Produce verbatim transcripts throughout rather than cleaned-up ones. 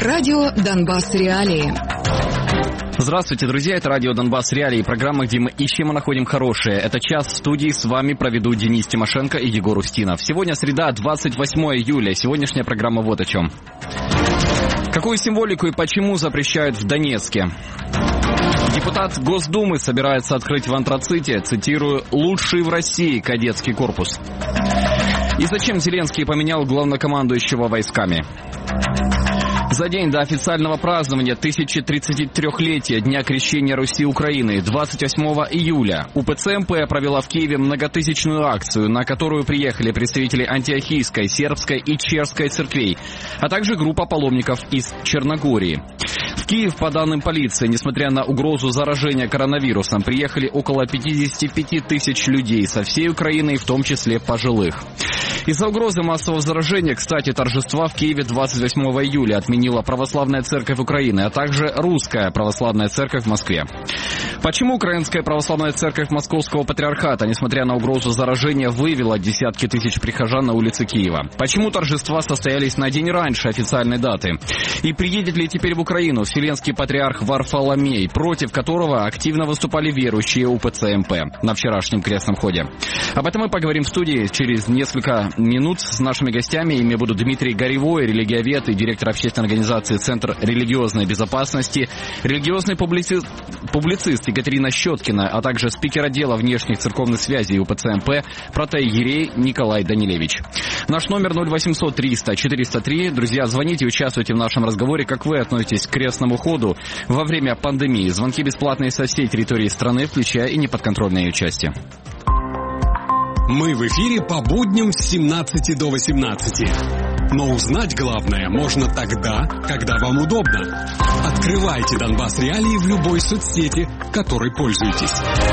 Радио «Донбасс. Реалии». Здравствуйте, друзья, это радио «Донбасс. Реалии», программа, где мы ищем и находим хорошее. Это час в студии, с вами проведут Денис Тимошенко и Егор Устинов. Сегодня среда, двадцать восьмое июля. Сегодняшняя программа вот о чем. Какую символику и почему запрещают в Донецке? Депутат Госдумы собирается открыть в Антраците, цитирую, «лучший в России кадетский корпус». И зачем Зеленский поменял главнокомандующего войсками? За день до официального празднования тысячетридцатитрёхлетия Дня Крещения Руси Украины, двадцать восьмого июля, УПЦ-МП провела в Киеве многотысячную акцию, на которую приехали представители Антиохийской, Сербской и Черской церквей, а также группа паломников из Черногории. В Киев, по данным полиции, несмотря на угрозу заражения коронавирусом, приехали около пятьдесят пять тысяч людей со всей Украины, в том числе пожилых. Из-за угрозы массового заражения, кстати, торжества в Киеве двадцать восьмого июля отменила Православная Церковь Украины, а также Русская Православная Церковь в Москве. Почему Украинская Православная Церковь Московского Патриархата, несмотря на угрозу заражения, вывела десятки тысяч прихожан на улицы Киева? Почему торжества состоялись на день раньше официальной даты? И приедет ли теперь в Украину Вселенский Патриарх Варфоломей, против которого активно выступали верующие УПЦ-МП на вчерашнем крестном ходе? Об этом мы поговорим в студии через несколько минут с нашими гостями. Ими будут Дмитрий Горевой, религиовед и директор общественной организации «Центр религиозной безопасности», религиозный публицист, публицист Екатерина Щеткина, а также спикер отдела внешних церковных связей УПЦ-МП протоиерей Николай Данилевич. Наш номер ноль восемьсот триста четыреста три. Друзья, звоните, участвуйте в нашем разговоре. Как вы относитесь к крестному ходу во время пандемии? Звонки бесплатные со всей территории страны, включая и неподконтрольные ее части. Мы в эфире по будням с семнадцати до восемнадцати. Но узнать главное можно тогда, когда вам удобно. Открывайте Донбасс Реалии в любой соцсети, которой пользуетесь.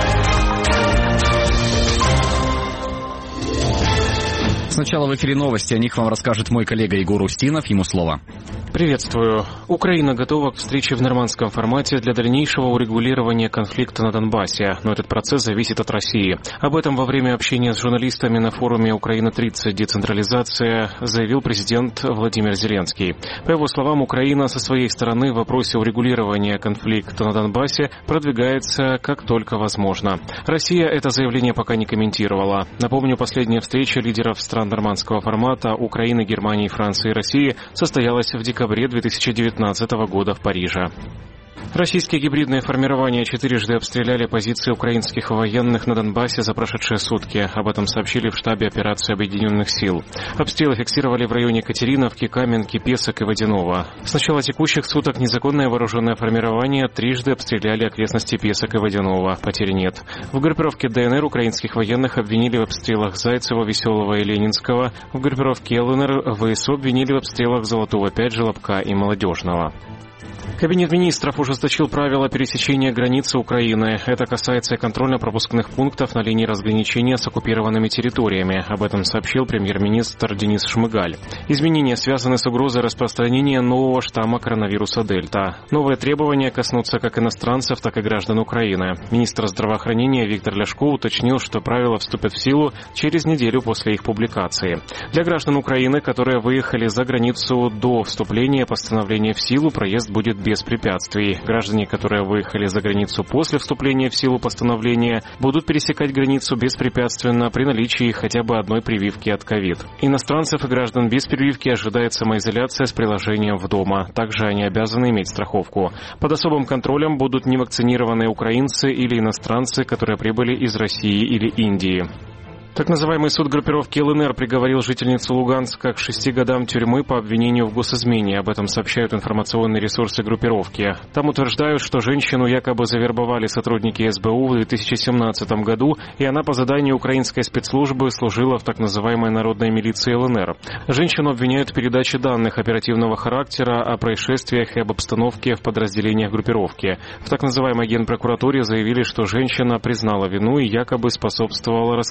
Сначала в эфире новости. О них вам расскажет мой коллега Егор Устинов. Ему слово. Приветствую. Украина готова к встрече в нормандском формате для дальнейшего урегулирования конфликта на Донбассе, но этот процесс зависит от России. Об этом во время общения с журналистами на форуме «Украина-тридцать. Децентрализация» заявил президент Владимир Зеленский. По его словам, Украина со своей стороны в вопросе урегулирования конфликта на Донбассе продвигается как только возможно. Россия это заявление пока не комментировала. Напомню, последняя встреча лидеров стран нормандского формата Украины, Германии, Франции и России состоялась в декабре две тысячи девятнадцатого года в Париже. Российские гибридные формирования четырежды обстреляли позиции украинских военных на Донбассе за прошедшие сутки. Об этом сообщили в штабе операции Объединенных сил. Обстрелы фиксировали в районе Катериновки, Каменки, Песок и Водяного. С начала текущих суток незаконное вооруженное формирование трижды обстреляли окрестности Песок и Водяного. Потерь нет. В группировке ДНР украинских военных обвинили в обстрелах Зайцева, Веселого и Ленинского. В группировке ЛНР ВСУ обвинили в обстрелах Золотого пять, Желобка и Молодежного. Кабинет министров ужесточил правила пересечения границы Украины. Это касается контрольно-пропускных пунктов на линии разграничения с оккупированными территориями. Об этом сообщил премьер-министр Денис Шмыгаль. Изменения связаны с угрозой распространения нового штамма коронавируса Дельта. Новые требования коснутся как иностранцев, так и граждан Украины. Министр здравоохранения Виктор Ляшко уточнил, что правила вступят в силу через неделю после их публикации. Для граждан Украины, которые выехали за границу до вступления постановления в силу, проезд будет без без препятствий. Граждане, которые выехали за границу после вступления в силу постановления, будут пересекать границу беспрепятственно при наличии хотя бы одной прививки от ковид. Иностранцев и граждан без прививки ожидает самоизоляция с приложением в дома. Также они обязаны иметь страховку. Под особым контролем будут невакцинированные украинцы или иностранцы, которые прибыли из России или Индии. Так называемый суд группировки ЛНР приговорил жительницу Луганска к шести годам тюрьмы по обвинению в госизмене. Об этом сообщают информационные ресурсы группировки. Там утверждают, что женщину якобы завербовали сотрудники эс бэ у в две тысячи семнадцатом году, и она по заданию украинской спецслужбы служила в так называемой народной милиции ЛНР. Женщину обвиняют в передаче данных оперативного характера о происшествиях и об обстановке в подразделениях группировки. В так называемой генпрокуратуре заявили, что женщина признала вину и якобы способствовала раскрытию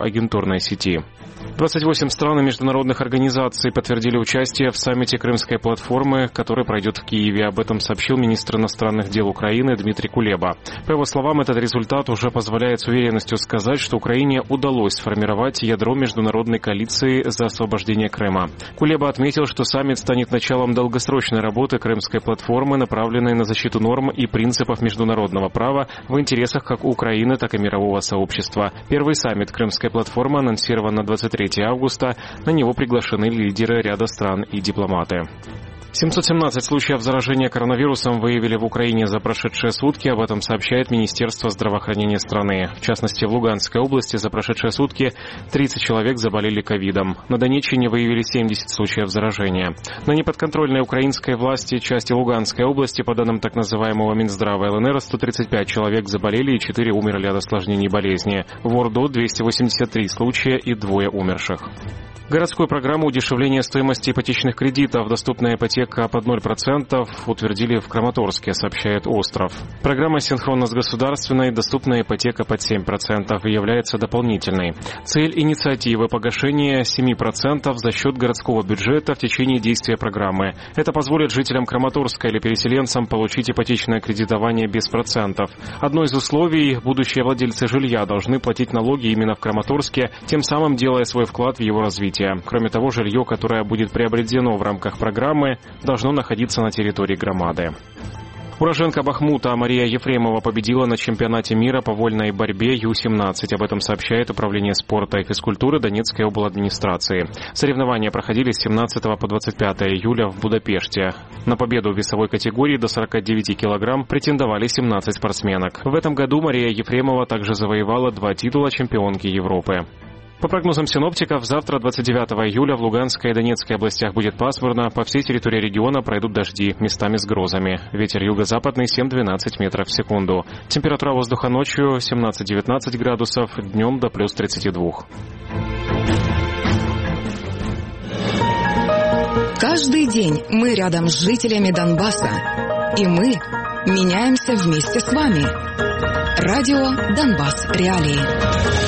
помощью агентурной сети. двадцать восемь стран и международных организаций подтвердили участие в саммите Крымской платформы, который пройдет в Киеве. Об этом сообщил министр иностранных дел Украины Дмитрий Кулеба. По его словам, этот результат уже позволяет с уверенностью сказать, что Украине удалось сформировать ядро международной коалиции за освобождение Крыма. Кулеба отметил, что саммит станет началом долгосрочной работы Крымской платформы, направленной на защиту норм и принципов международного права в интересах как Украины, так и мирового сообщества. Первый саммит Крымской платформы анонсирован на двадцать третьего августа. На него приглашены лидеры ряда стран и дипломаты. семьсот семнадцать случаев заражения коронавирусом выявили в Украине за прошедшие сутки. Об этом сообщает Министерство здравоохранения страны. В частности, в Луганской области за прошедшие сутки тридцать человек заболели ковидом. На Донеччине выявили семьдесят случаев заражения. На неподконтрольной украинской власти части Луганской области, по данным так называемого Минздрава ЛНР, сто тридцать пять человек заболели и четыре умерли от осложнений болезни. В Орду двести восемьдесят три случая и двое умерших. Городскую программу удешевления стоимости ипотечных кредитов «Доступная ипотека под ноль процентов» утвердили в Краматорске, сообщает Остров. Программа синхронна с государственной «Доступная ипотека под семь процентов» является дополнительной. Цель инициативы – погашение семь процентов за счет городского бюджета в течение действия программы. Это позволит жителям Краматорска или переселенцам получить ипотечное кредитование без процентов. Одно из условий – будущие владельцы жилья должны платить налоги именно в Краматорске, тем самым делая свой вклад в его развитие. Кроме того, жилье, которое будет приобретено в рамках программы, должно находиться на территории громады. Уроженка Бахмута Мария Ефремова победила на чемпионате мира по вольной борьбе ю семнадцать. Об этом сообщает Управление спорта и физкультуры Донецкой обладминистрации. Соревнования проходили с семнадцатого по двадцать пятое июля в Будапеште. На победу в весовой категории до сорока девяти килограмм претендовали семнадцать спортсменок. В этом году Мария Ефремова также завоевала два титула чемпионки Европы. По прогнозам синоптиков, завтра, двадцать девятого июля, в Луганской и Донецкой областях будет пасмурно. По всей территории региона пройдут дожди, местами с грозами. Ветер юго-западный семь-двенадцать метров в секунду. Температура воздуха ночью семнадцать-девятнадцать градусов, днем до плюс тридцати двух. Каждый день мы рядом с жителями Донбасса. И мы меняемся вместе с вами. Радио «Донбасс. Реалии».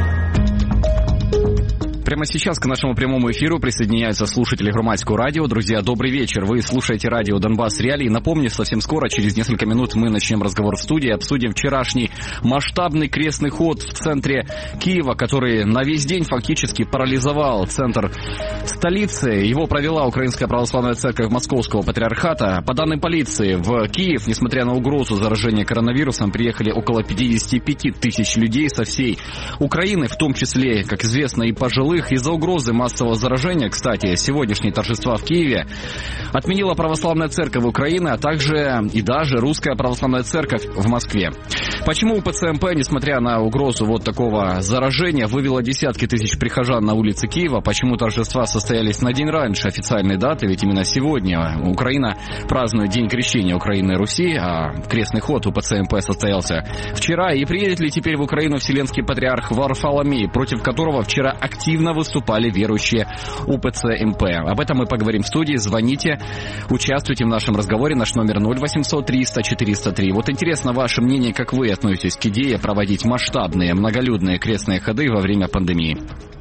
Прямо сейчас к нашему прямому эфиру присоединяются слушатели Громадского радио. Друзья, добрый вечер. Вы слушаете радио «Донбасс. Реалии». Напомню, совсем скоро, через несколько минут, мы начнем разговор в студии, обсудим вчерашний масштабный крестный ход в центре Киева, который на весь день фактически парализовал центр столицы. Его провела Украинская православная церковь Московского патриархата. По данным полиции, в Киев, несмотря на угрозу заражения коронавирусом, приехали около пятьдесят пять тысяч людей со всей Украины, в том числе, как известно, и пожилых. Из-за угрозы массового заражения, кстати, сегодняшние торжества в Киеве отменила Православная Церковь Украины, а также и даже Русская Православная Церковь в Москве. Почему УПЦ-МП, несмотря на угрозу вот такого заражения, вывела десятки тысяч прихожан на улицы Киева? Почему торжества состоялись на день раньше официальной даты? Ведь именно сегодня Украина празднует День крещения Украины и Руси, а крестный ход УПЦ-МП состоялся вчера. И приедет ли теперь в Украину Вселенский Патриарх Варфоломей, против которого вчера активно выступали верующие УПЦ-МП? Об этом мы поговорим в студии. Звоните, участвуйте в нашем разговоре. Наш номер ноль восемьсот триста четыреста три. Вот интересно ваше мнение, как вы относитесь к идее проводить масштабные многолюдные крестные ходы во время пандемии.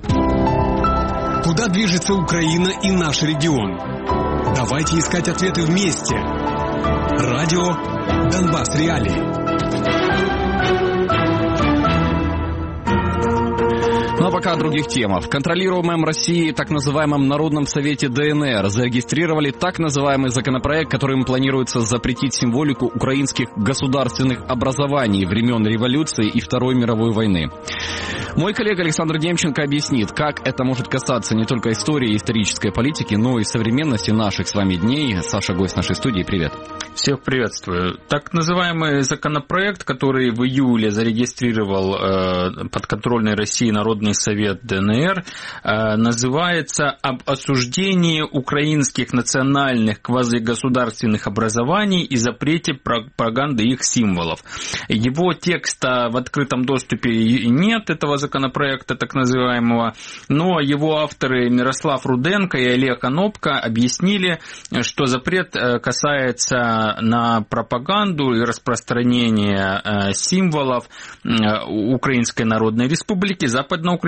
Куда движется Украина и наш регион? Давайте искать ответы вместе. Радио «Донбасс. Реалии». Ну а пока о других темах. В контролируемом России так называемом Народном совете ДНР зарегистрировали так называемый законопроект, которым планируется запретить символику украинских государственных образований времен революции и Второй мировой войны. Мой коллега Александр Демченко объяснит, как это может касаться не только истории и исторической политики, но и современности наших с вами дней. Саша, гость нашей студии, привет. Всех приветствую. Так называемый законопроект, который в июле зарегистрировал э, подконтрольный России Народный совет ДНР, э, называется «Об осуждении украинских национальных квазигосударственных образований и запрете пропаганды их символов». Его текста в открытом доступе нет, этого законопроекта так называемого, но его авторы Мирослав Руденко и Олег Онопко объяснили, что запрет касается на пропаганду и распространение символов Украинской Народной Республики, Западноукраинской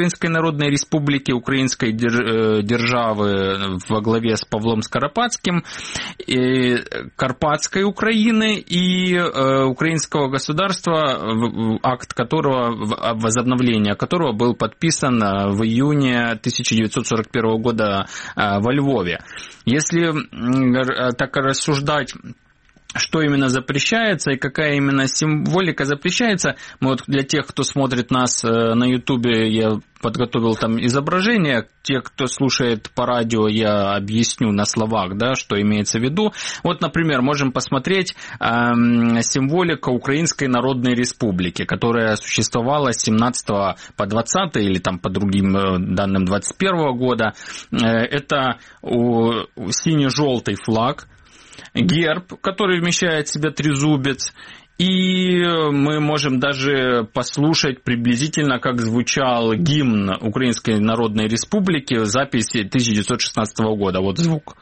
Украинской Народной Республики, Украинской державы во главе с Павлом Скоропадским, Карпатской Украины и украинского государства, акт которого, возобновление которого был подписан в июне тысяча девятьсот сорок первого года во Львове. Если так рассуждать, что именно запрещается и какая именно символика запрещается, вот для тех, кто смотрит нас на Ютубе, я подготовил там изображение. Те, кто слушает по радио, я объясню на словах, да, что имеется в виду. Вот, например, можем посмотреть э, символика Украинской Народной Республики, которая существовала с семнадцатого по двадцатый или там по другим данным двадцать первого года. Э, это сине-желтый флаг, герб, который вмещает в себя трезубец, и мы можем даже послушать приблизительно, как звучал гимн Украинской Народной Республики в записи тысяча девятьсот шестнадцатого года. Вот звук.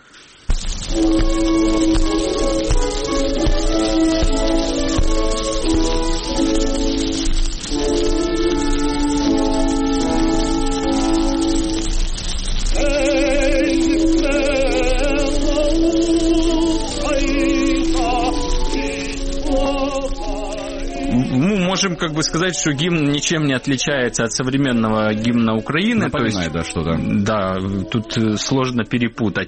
Можем как бы сказать, что гимн ничем не отличается от современного гимна Украины. Напоминает, то есть, да, что-то. Да, тут сложно перепутать.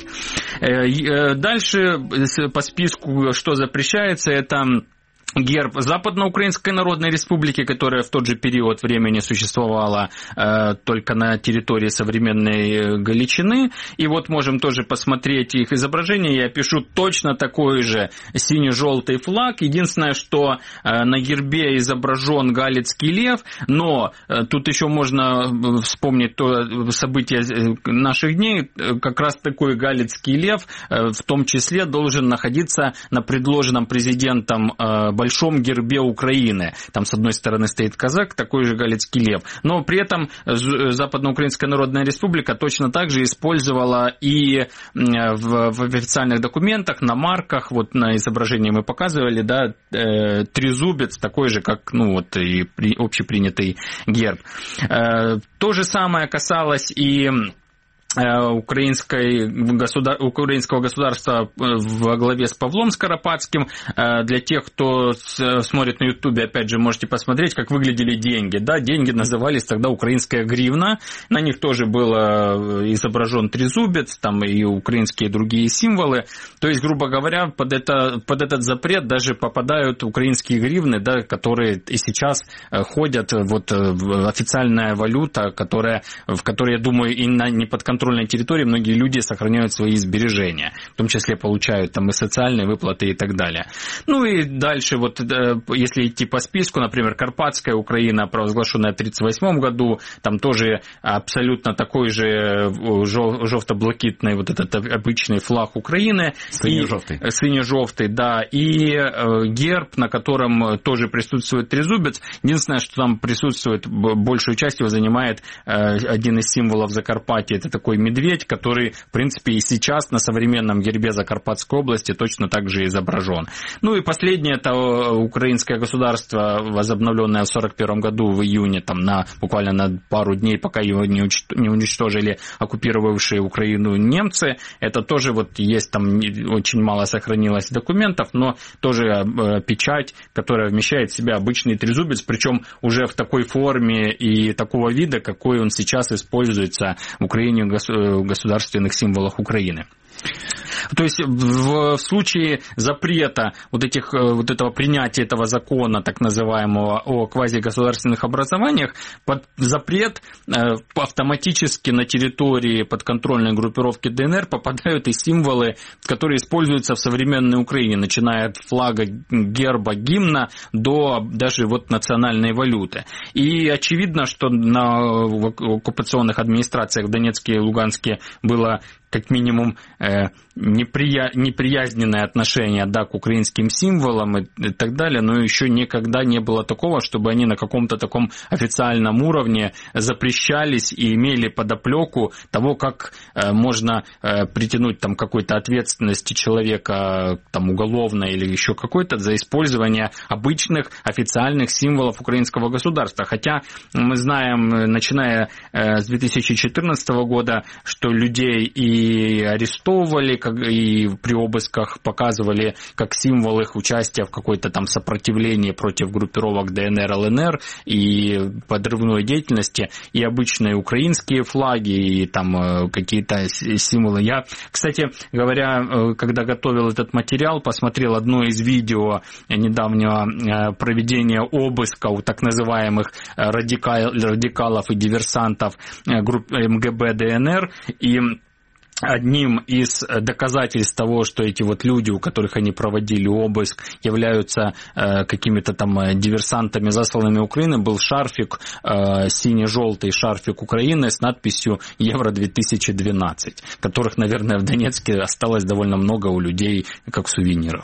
Дальше по списку, что запрещается, это герб Западноукраинской Народной Республики, которая в тот же период времени существовала э, только на территории современной Галичины. И вот можем тоже посмотреть их изображение. Я пишу точно такой же сине-желтый флаг. Единственное, что э, на гербе изображен галицкий лев, но э, тут еще можно вспомнить то событие наших дней. Как раз такой галицкий лев э, в том числе должен находиться на предложенном президентом э, большом гербе Украины. Там с одной стороны стоит казак, такой же галицкий лев. Но при этом Западноукраинская Народная Республика точно так же использовала и в, в официальных документах, на марках, вот на изображении мы показывали, да, э, трезубец, такой же, как, ну, вот, и при, общепринятый герб. Э, то же самое касалось и Украинской, государ... украинского государства во главе с Павлом Скоропадским. Для тех, кто смотрит на Ютубе, опять же, можете посмотреть, как выглядели деньги. Да, деньги назывались тогда украинская гривна, на них тоже был изображен трезубец, там и украинские другие символы. То есть, грубо говоря, под, это, под этот запрет даже попадают украинские гривны, да, которые и сейчас ходят, вот официальная валюта, которая, в которой, я думаю, и на неподконтрольной территории многие люди сохраняют свои сбережения, в том числе получают там и социальные выплаты и так далее. Ну и дальше, вот если идти по списку, например, Карпатская Украина, провозглашенная в тридцать восьмом году, там тоже абсолютно такой же жовто-блакитный вот этот обычный флаг Украины. Сине-желтый. Сине-желтый, да, и герб, на котором тоже присутствует трезубец. Единственное, что там присутствует, большую часть его занимает один из символов Закарпатья, это такой медведь, который, в принципе, и сейчас на современном гербе Закарпатской области точно так же изображен. Ну и последнее, это украинское государство, возобновленное в сорок первом году в июне, там на, буквально на пару дней, пока его не уничтожили оккупировавшие Украину немцы. Это тоже вот есть, там очень мало сохранилось документов, но тоже печать, которая вмещает в себя обычный трезубец, причем уже в такой форме и такого вида, какой он сейчас используется в Украине в государственных символах Украины. То есть в случае запрета вот, этих, вот этого принятия этого закона, так называемого, о квазигосударственных образованиях, под запрет автоматически на территории подконтрольной группировки ДНР попадают и символы, которые используются в современной Украине, начиная от флага, герба, гимна до даже вот национальной валюты. И очевидно, что на оккупационных администрациях в Донецке и Луганске было как минимум, неприя... неприязненное отношение, да, к украинским символам и, и так далее, но еще никогда не было такого, чтобы они на каком-то таком официальном уровне запрещались и имели подоплеку того, как э, можно э, притянуть там какой-то ответственности человека там уголовной или еще какой-то за использование обычных официальных символов украинского государства. Хотя мы знаем, начиная э, с две тысячи четырнадцатого года, что людей и арестовывали, как, и при обысках показывали как символ их участия в какой-то там сопротивлении против группировок ДНР, ЛНР и подрывной деятельности, и обычные украинские флаги, и там какие-то символы. Я, кстати говоря, когда готовил этот материал, посмотрел одно из видео недавнего проведения обыска у так называемых радикал, радикалов и диверсантов групп МГБ ДНР, и одним из доказательств того, что эти вот люди, у которых они проводили обыск, являются э, какими-то там диверсантами, засланными Украины, был шарфик, э, сине-желтый шарфик Украины с надписью «Евро две тысячи двенадцать», которых, наверное, в Донецке осталось довольно много у людей как сувениров.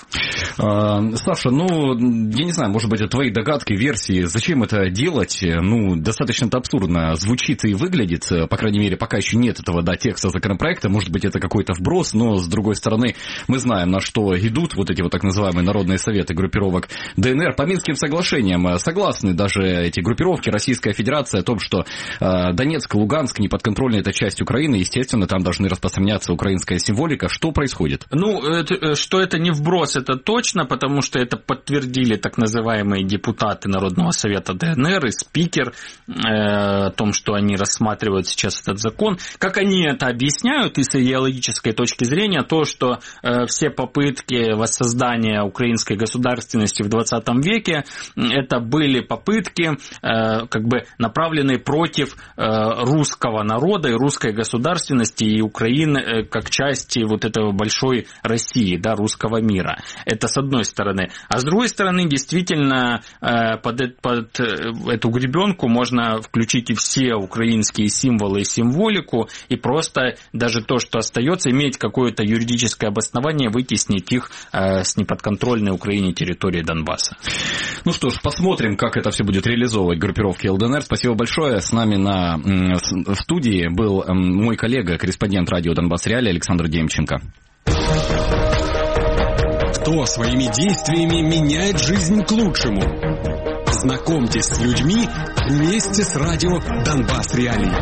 А, Саша, ну, я не знаю, может быть, это твои догадки, версии, зачем это делать? Ну, достаточно это абсурдно звучит и выглядит, по крайней мере, пока еще нет этого, да, текста законопроекта. Может быть, это какой-то вброс, но, с другой стороны, мы знаем, на что идут вот эти вот так называемые народные советы группировок ДНР. По Минским соглашениям согласны даже эти группировки, Российская Федерация, о том, что э, Донецк, Луганск, неподконтрольная эта часть Украины, естественно, там должны распространяться украинская символика. Что происходит? Ну, это, что это не вброс, это точно, потому что это подтвердили так называемые депутаты Народного совета ДНР и спикер э, о том, что они рассматривают сейчас этот закон. Как они это объясняют, и с идеологической точки зрения, то, что э, все попытки воссоздания украинской государственности в двадцатом веке, это были попытки, э, как бы направленные против э, русского народа и русской государственности и Украины э, как части вот этого большой России, да, русского мира. Это с одной стороны. А с другой стороны, действительно, э, под, под эту гребенку можно включить и все украинские символы и символику, и просто даже то, что остается, иметь какое-то юридическое обоснование, вытеснить их э, с неподконтрольной Украине территории Донбасса. Ну что ж, посмотрим, как это все будет реализовывать группировки ЛДНР. Спасибо большое. С нами на, в студии был мой коллега, корреспондент радио Донбасс Реалии Александр Демченко. Кто своими действиями меняет жизнь к лучшему? Знакомьтесь с людьми вместе с радио Донбасс Реалии.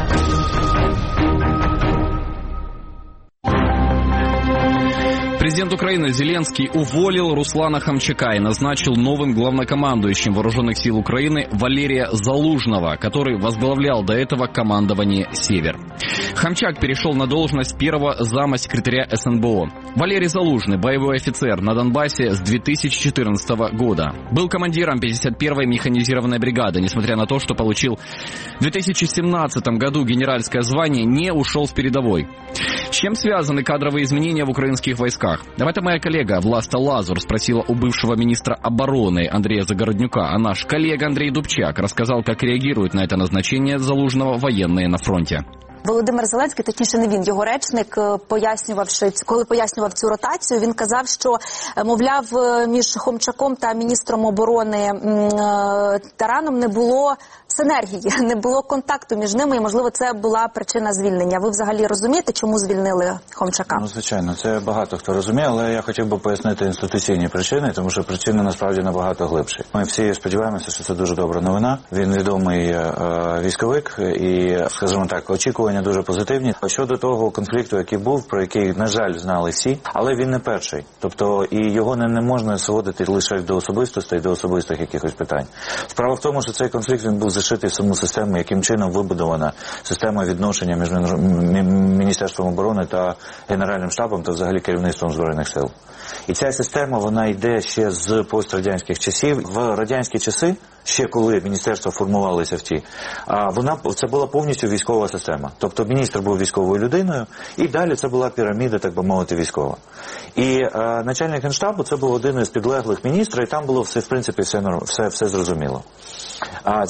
Президент Украины Зеленский уволил Руслана Хомчака и назначил новым главнокомандующим Вооруженных сил Украины Валерия Залужного, который возглавлял до этого командование «Север». Хомчак перешел на должность первого зама секретаря СНБО. Валерий Залужный, боевой офицер на Донбассе с две тысячи четырнадцатого года. Был командиром пятьдесят первой механизированной бригады. Несмотря на то, что получил в две тысячи семнадцатом году генеральское звание, не ушел с передовой. С чем связаны кадровые изменения в украинских войсках? Об этом моя коллега Власта Лазур спросила у бывшего министра обороны Андрея Загороднюка, а наш коллега Андрей Дубчак рассказал, как реагируют на это назначение Залужного военные на фронте. Володимир Зеленський, точніше не він, його речник, пояснювавши, коли пояснював цю ротацію, він казав, що, мовляв, між Хомчаком та міністром оборони Тараном не було синергії, не було контакту між ними, і, можливо, це була причина звільнення. Ви взагалі розумієте, чому звільнили Хомчака? Ну, звичайно, це багато хто розуміє, але я хотів би пояснити інституційні причини, тому що причини насправді набагато глибші. Ми всі сподіваємося, що це дуже добра новина. Він відомий е, військовик і, скажімо так, очікування дуже позитивні. Щодо того конфлікту, який був, про який, на жаль, знали всі, але він не перший. Тобто, і його не, не можна сводити лише до особистостей, до особистих якихось питань. Справа в тому, що цей конфлікт, він був зашитий в саму систему, яким чином вибудована система відношення між Міністерством оборони та Генеральним штабом та взагалі керівництвом Збройних сил. І ця система, вона йде ще з пострадянських часів. В радянські часи, ще коли міністерства формувалися в ті, вона, це була повністю військова система. Тобто міністр був військовою людиною, і далі це була піраміда, так би мовити, військова. І е, начальник Генштабу, це був один із підлеглих міністра, і там було все, в принципі, все, все, все зрозуміло. А ця система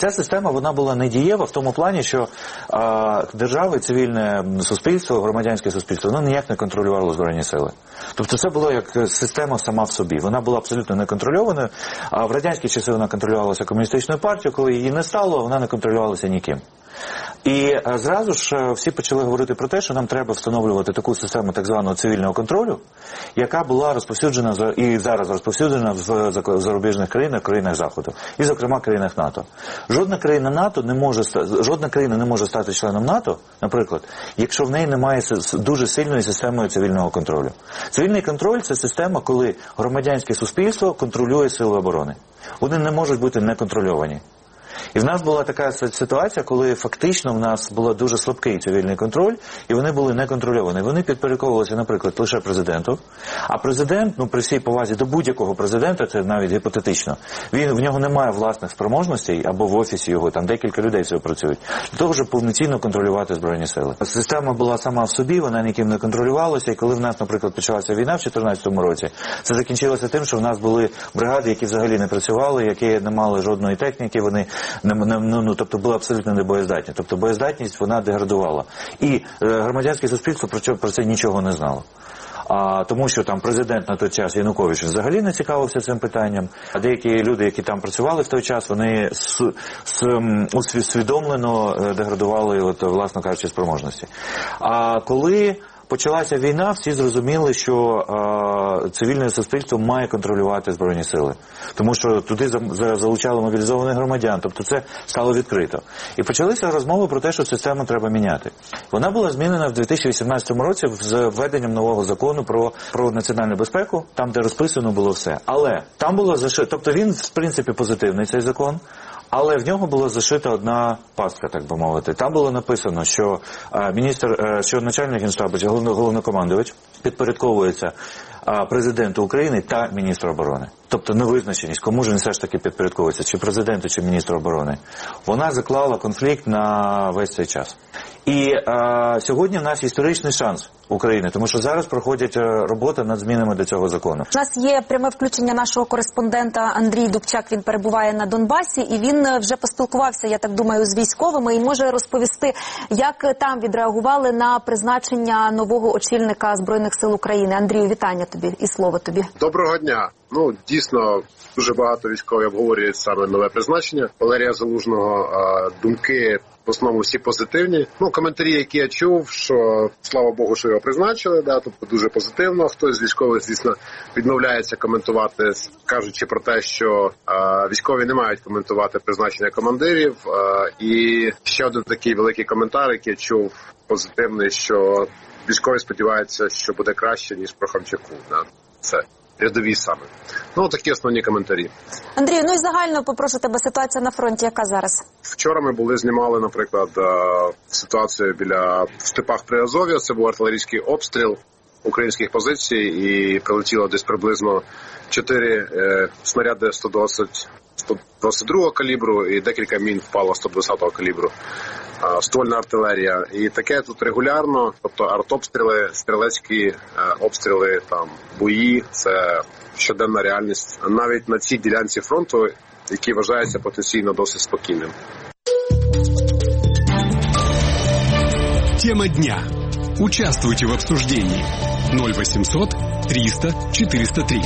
система, вона була недієва в тому плані, що а, держави, цивільне суспільство, громадянське суспільство, воно ніяк не контролювало Збройні сили. Тобто це було як система сама в собі. Вона була абсолютно неконтрольованою, а в радянські часи вона контролювалася комуністичною партією, коли її не стало, вона не контролювалася ніким. І а, зразу ж всі почали говорити про те, що нам треба встановлювати таку систему так званого цивільного контролю, яка була розповсюджена і зараз розповсюджена в зарубіжних країнах, країнах Заходу, і, зокрема, країнах НАТО. Жодна країна НАТО не може, жодна країна не може стати членом НАТО, наприклад, якщо в неї немає дуже сильної системи цивільного контролю. Цивільний контроль – це система, коли громадянське суспільство контролює сили оборони. Вони не можуть бути неконтрольовані. І в нас була така ситуація, коли фактично в нас був дуже слабкий цивільний контроль, і вони були неконтрольовані. Вони підпорядковувалися, наприклад, лише президенту, а президент, ну при всій повазі до будь-якого президента, це навіть гіпотетично, він, в нього немає власних спроможностей, або в офісі його, там декілька людей всього працюють, для того, щоб повноцінно контролювати Збройні сили. Система була сама в собі, вона ніким не контролювалася, і коли в нас, наприклад, почалася війна в чотирнадцятому році, це закінчилося тим, що в нас були бригади, які взагалі не працювали, які не мали жодної техніки, вони Не, не, ну, тобто були абсолютно небоєздатні. Тобто боєздатність, вона деградувала. І е, громадянське суспільство про, про це нічого не знало. А, тому що там президент на той час Янукович взагалі не цікавився цим питанням. А деякі люди, які там працювали в той час, вони с, с, усвідомлено деградували, от, власно кажучи, спроможності. А коли почалася війна, всі зрозуміли, що а, цивільне суспільство має контролювати Збройні сили. Тому що туди за, за, залучали мобілізованих громадян, тобто це стало відкрито. І почалися розмови про те, що систему треба міняти. Вона була змінена в дві тисячі вісімнадцятому році з введенням нового закону про, про національну безпеку, там, де розписано було все. Але там було зашито, тобто він, в принципі, позитивний, цей закон, але в нього була зашита одна пастка, так би мовити. Там було написано, що а, міністр, а, що начальник Генштабу, чи головнокомандувач підпорядковується а, президенту України та міністру оборони. Тобто невизначеність, кому ж він все ж таки підпорядковується, чи президенту, чи міністру оборони. Вона заклала конфлікт на весь цей час. І а, сьогодні в нас історичний шанс України, тому що зараз проходять робота над змінами до цього закону. У нас є пряме включення нашого кореспондента Андрій Дубчак, він перебуває на Донбасі, і він вже поспілкувався, я так думаю, з військовими, і може розповісти, як там відреагували на призначення нового очільника Збройних сил України. Андрію, вітання тобі і слово тобі. Доброго дня. Ну, дійсно, дуже багато військові обговорюють саме нове призначення Валерія Залужного. Думки в основному всі позитивні. Ну, коментарі, які я чув, що слава Богу, що його призначили, да, тобто дуже позитивно. Хтось з військових, звісно, відмовляється коментувати, кажучи про те, що а, військові не мають коментувати призначення командирів. А, і ще один такий великий коментар, який я чув позитивний, що військові сподіваються, що буде краще, ніж про Хомчаку. Да. Це рядові саме. Ну, такі основні коментарі. Андрій, ну і загально попрошу тебе, ситуація на фронті яка зараз? Вчора ми були, знімали, наприклад, ситуацію біля в степах при Азові. Це був артилерійський обстріл українських позицій і прилетіло десь приблизно чотири е, снаряди сто двадцять, сто двадцять другого калібру і декілька мін впало сто двадцятого калібру. Ствольна артилерія. І таке тут регулярно, тобто артобстріли, стрілецькі е, обстріли, там бої, це щоденна реальність. Навіть на цій ділянці фронту, які вважаються потенційно досить спокійним. Тема дня. Участвуйте в обсуждении. ноль восемьсот триста четыреста три.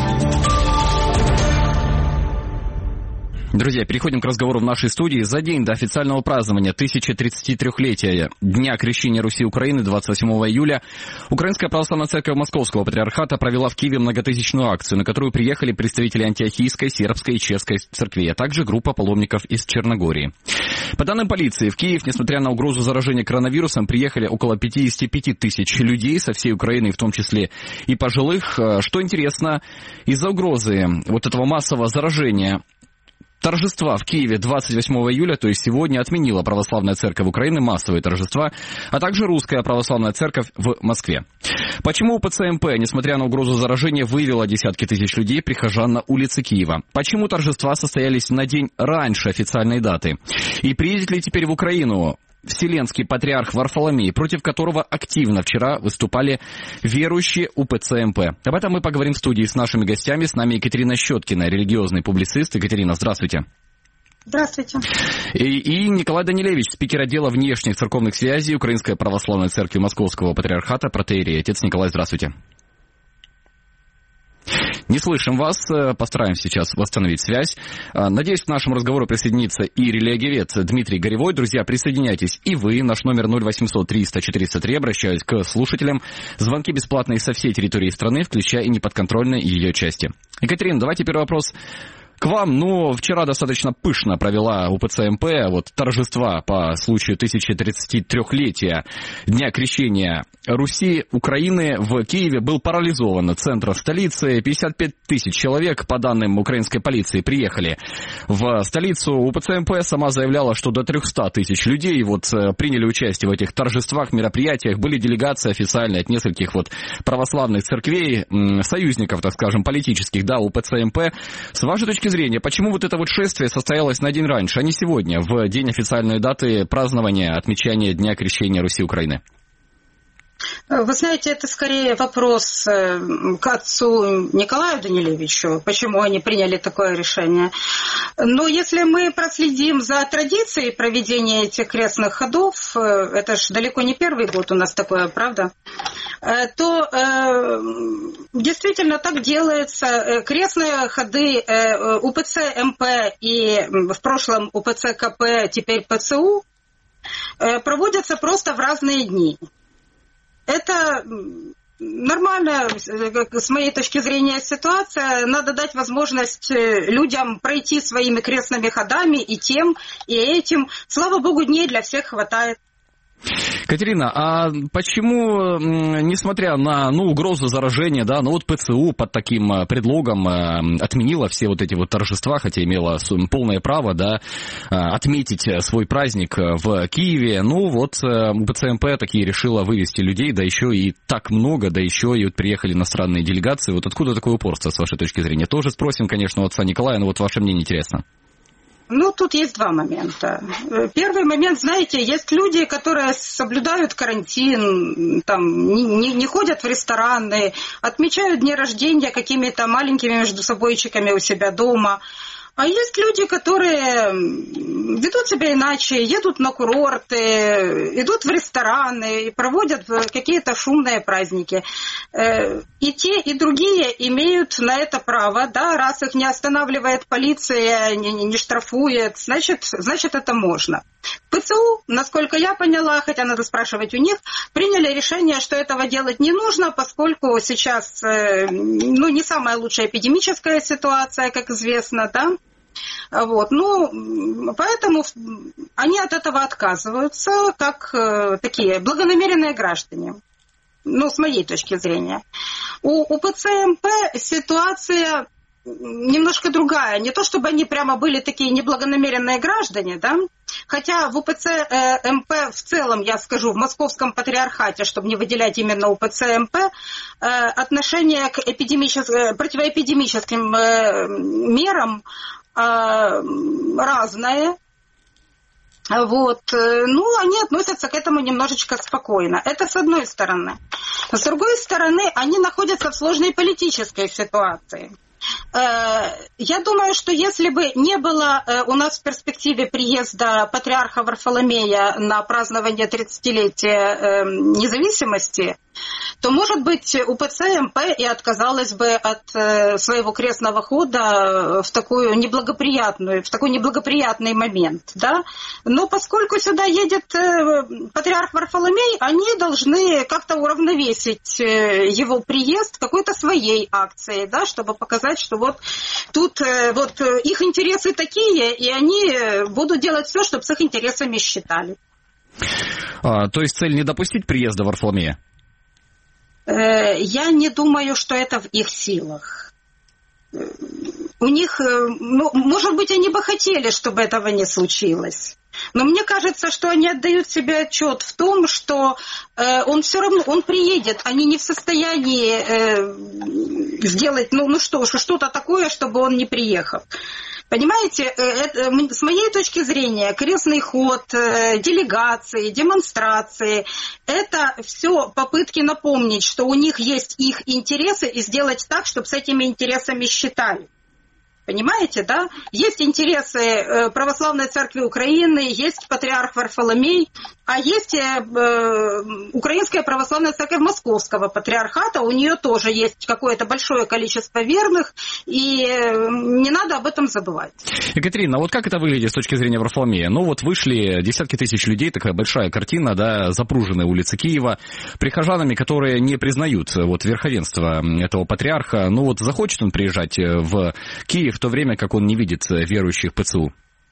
Друзья, переходим к разговору в нашей студии. За день до официального празднования тысяча тридцатитрёхлетия Дня крещения Руси Украины двадцать восьмого июля Украинская православная церковь Московского патриархата провела в Киеве многотысячную акцию, на которую приехали представители антиохийской, сербской и чешской церквей, а также группа паломников из Черногории. По данным полиции, в Киев, несмотря на угрозу заражения коронавирусом, приехали около пятьдесят пять тысяч людей со всей Украины, в том числе и пожилых. Что интересно, из-за угрозы вот этого массового заражения торжества в Киеве двадцать восьмого июля, то есть сегодня, отменила Православная Церковь Украины массовые торжества, а также Русская Православная Церковь в Москве. Почему УПЦ-МП, несмотря на угрозу заражения, вывела десятки тысяч людей, прихожан на улицы Киева? Почему торжества состоялись на день раньше официальной даты? И приедет ли теперь в Украину Вселенский патриарх Варфоломей, против которого активно вчера выступали верующие УПЦ-МП? Об этом мы поговорим в студии с нашими гостями. С нами Екатерина Щеткина, религиозный публицист. Екатерина, здравствуйте. Здравствуйте. И, и Николай Данилевич, спикер отдела внешних церковных связей Украинской Православной Церкви Московского Патриархата, протоиерей. Отец Николай, здравствуйте. Не слышим вас, постараемся сейчас восстановить связь. Надеюсь, к нашему разговору присоединится и религиовед Дмитрий Горевой. Друзья, присоединяйтесь и вы. Наш номер ноль восемьсот триста четыреста три. Обращаюсь к слушателям. Звонки бесплатные со всей территории страны, включая и неподконтрольные ее части. Екатерина, давайте первый вопрос к вам. Ну, вчера достаточно пышно провела УПЦ-МП вот торжества по случаю тысяча тридцатитрёхлетия Дня Крещения Руси. Украины. В Киеве был парализован центр столицы. пятьдесят пять тысяч человек, по данным украинской полиции, приехали в столицу. УПЦ-МП сама заявляла, что до триста тысяч людей вот приняли участие в этих торжествах, мероприятиях. Были делегации официальные от нескольких вот православных церквей, союзников, так скажем, политических, да, УПЦ-МП. С вашей точки зрения, почему вот это вот шествие состоялось на день раньше, а не сегодня, в день официальной даты празднования, отмечания Дня Крещения Руси Украины? Вы знаете, это скорее вопрос к отцу Николаю Данилевичу, почему они приняли такое решение. Но если мы проследим за традицией проведения этих крестных ходов, это же далеко не первый год у нас такое, правда, то действительно так делается. Крестные ходы УПЦ-МП и в прошлом УПЦ-КП, теперь ПЦУ, проводятся просто в разные дни. Это нормальная, с моей точки зрения, ситуация. Надо дать возможность людям пройти своими крестными ходами и тем, и этим. Слава Богу, дней для всех хватает. Катерина, а почему, несмотря на ну, угрозу заражения, да, ну вот ПЦУ под таким предлогом отменила все вот эти вот торжества, хотя имела полное право, да, отметить свой праздник в Киеве, ну вот УПЦ-МП таки решила вывести людей, да еще и так много, да еще и вот приехали иностранные делегации. Вот откуда такое упорство, с вашей точки зрения? Тоже спросим, конечно, у отца Николая, но вот ваше мнение интересно. Ну, тут есть два момента. Первый момент, знаете, есть люди, которые соблюдают карантин, там, не, не ходят в рестораны, отмечают дни рождения какими-то маленькими междусобойчиками у себя дома. А есть люди, которые ведут себя иначе, едут на курорты, идут в рестораны и проводят какие-то шумные праздники. И те, и другие имеют на это право, да, раз их не останавливает полиция, не, не штрафует, значит, значит, это можно. ПЦУ, насколько я поняла, хотя надо спрашивать у них, приняли решение, что этого делать не нужно, поскольку сейчас ну, не самая лучшая эпидемическая ситуация, как известно, да. Вот, ну, поэтому они от этого отказываются, как э, такие благонамеренные граждане, ну, с моей точки зрения. У УПЦ-МП ситуация немножко другая. Не то, чтобы они прямо были такие неблагонамеренные граждане, да, хотя в УПЦ-МП в целом, я скажу, в Московском Патриархате, чтобы не выделять именно УПЦ-МП, отношение к эпидемическим, противоэпидемическим мерам разное. Вот. Ну, они относятся к этому немножечко спокойно. Это с одной стороны. С другой стороны, они находятся в сложной политической ситуации. Я думаю, что если бы не было у нас в перспективе приезда патриарха Варфоломея на празднование тридцатилетия независимости, то, может быть, УПЦ-МП и отказалась бы от своего крестного хода в такую неблагоприятную, в такой неблагоприятный момент, да. Но поскольку сюда едет патриарх Варфоломей, они должны как-то уравновесить его приезд какой-то своей акцией, да, чтобы показать, что вот тут вот их интересы такие, и они будут делать все, чтобы с их интересами считали. А, то есть цель не допустить приезда Варфоломея? Я не думаю, что это в их силах. У них, ну, может быть, они бы хотели, чтобы этого не случилось. Но мне кажется, что они отдают себе отчет в том, что э, он все равно, он приедет, они не в состоянии э, сделать, ну, ну что, что-то такое, чтобы он не приехал. Понимаете, это, с моей точки зрения, крестный ход, делегации, демонстрации – это все попытки напомнить, что у них есть их интересы, и сделать так, чтобы с этими интересами считали. Понимаете, да? Есть интересы Православной Церкви Украины, есть патриарх Варфоломей, а есть э, Украинская Православная Церковь Московского Патриархата, у нее тоже есть какое-то большое количество верных, и не надо об этом забывать. Екатерина, вот как это выглядит с точки зрения Варфоломея? Ну вот вышли десятки тысяч людей, такая большая картина, да, запруженные улицы Киева, прихожанами, которые не признают вот верховенство этого патриарха. Ну вот захочет он приезжать в Киев в то время, как он не видит верующих ПЦУ?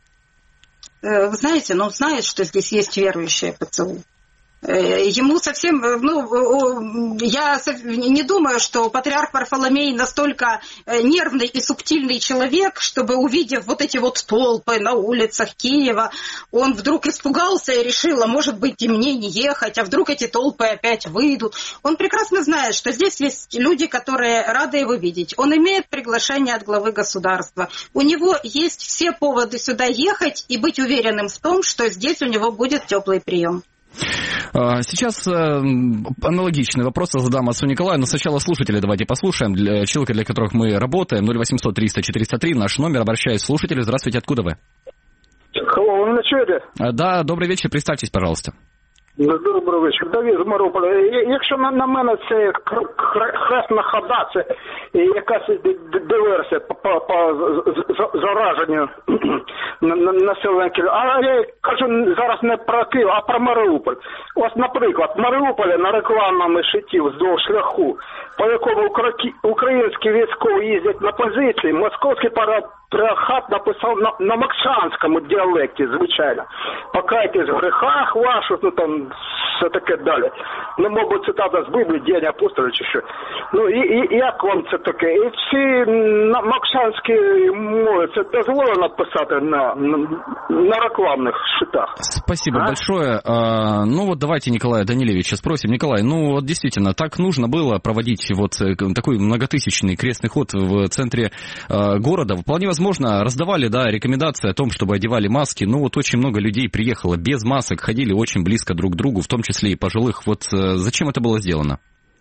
Вы знаете, ну, знает, что здесь есть верующие ПЦУ. Ему совсем, ну, я не думаю, что патриарх Варфоломей настолько нервный и субтильный человек, чтобы, увидев вот эти вот толпы на улицах Киева, он вдруг испугался и решил, а может быть и мне не ехать, а вдруг эти толпы опять выйдут. Он прекрасно знает, что здесь есть люди, которые рады его видеть. Он имеет приглашение от главы государства. У него есть все поводы сюда ехать и быть уверенным в том, что здесь у него будет теплый прием. Сейчас аналогичный вопрос задам отцу Николаю, но сначала слушателя давайте послушаем, для человека, для которых мы работаем. ноль восемьсот триста четыреста три, наш номер, обращаюсь к слушателю. Здравствуйте, откуда вы? Алло, вы меня чуєте? Да, добрый вечер, представьтесь, пожалуйста. Добрий вечір. Давид з Маріуполя. Якщо на, на мене це хресна хода, це якась диверсія по, по, по зараженню населення Києва. А я кажу зараз не про Київ, а про Маріуполь. Ось, наприклад, в Маріуполі на рекламному щиті вздовж шляху, по якому українські військові їздять на позиції, московський патріархат написав на, на макшанському діалекті, звичайно. Покайтесь в грехах ваших, ну там, все таке далі. Ну, мабуть, цитата з Біблії, Діяння апостолів чи що. Ну, і, і як вам це таке? І ці на макшанські мови, це дозволено писати на, на, на рекламних щитах? Спасибо а? большое. А, ну, вот давайте Николая Данилевича спросим. Николай, ну, вот действительно, так нужно было проводить вот такой многотысячный крестный ход в центре а, города? Вполне возможно, раздавали, да, рекомендации о том, чтобы одевали маски. Ну, вот очень много людей приехало без масок, ходили очень близко друг к другу, в том числе и пожилых. Вот зачем это было сделано?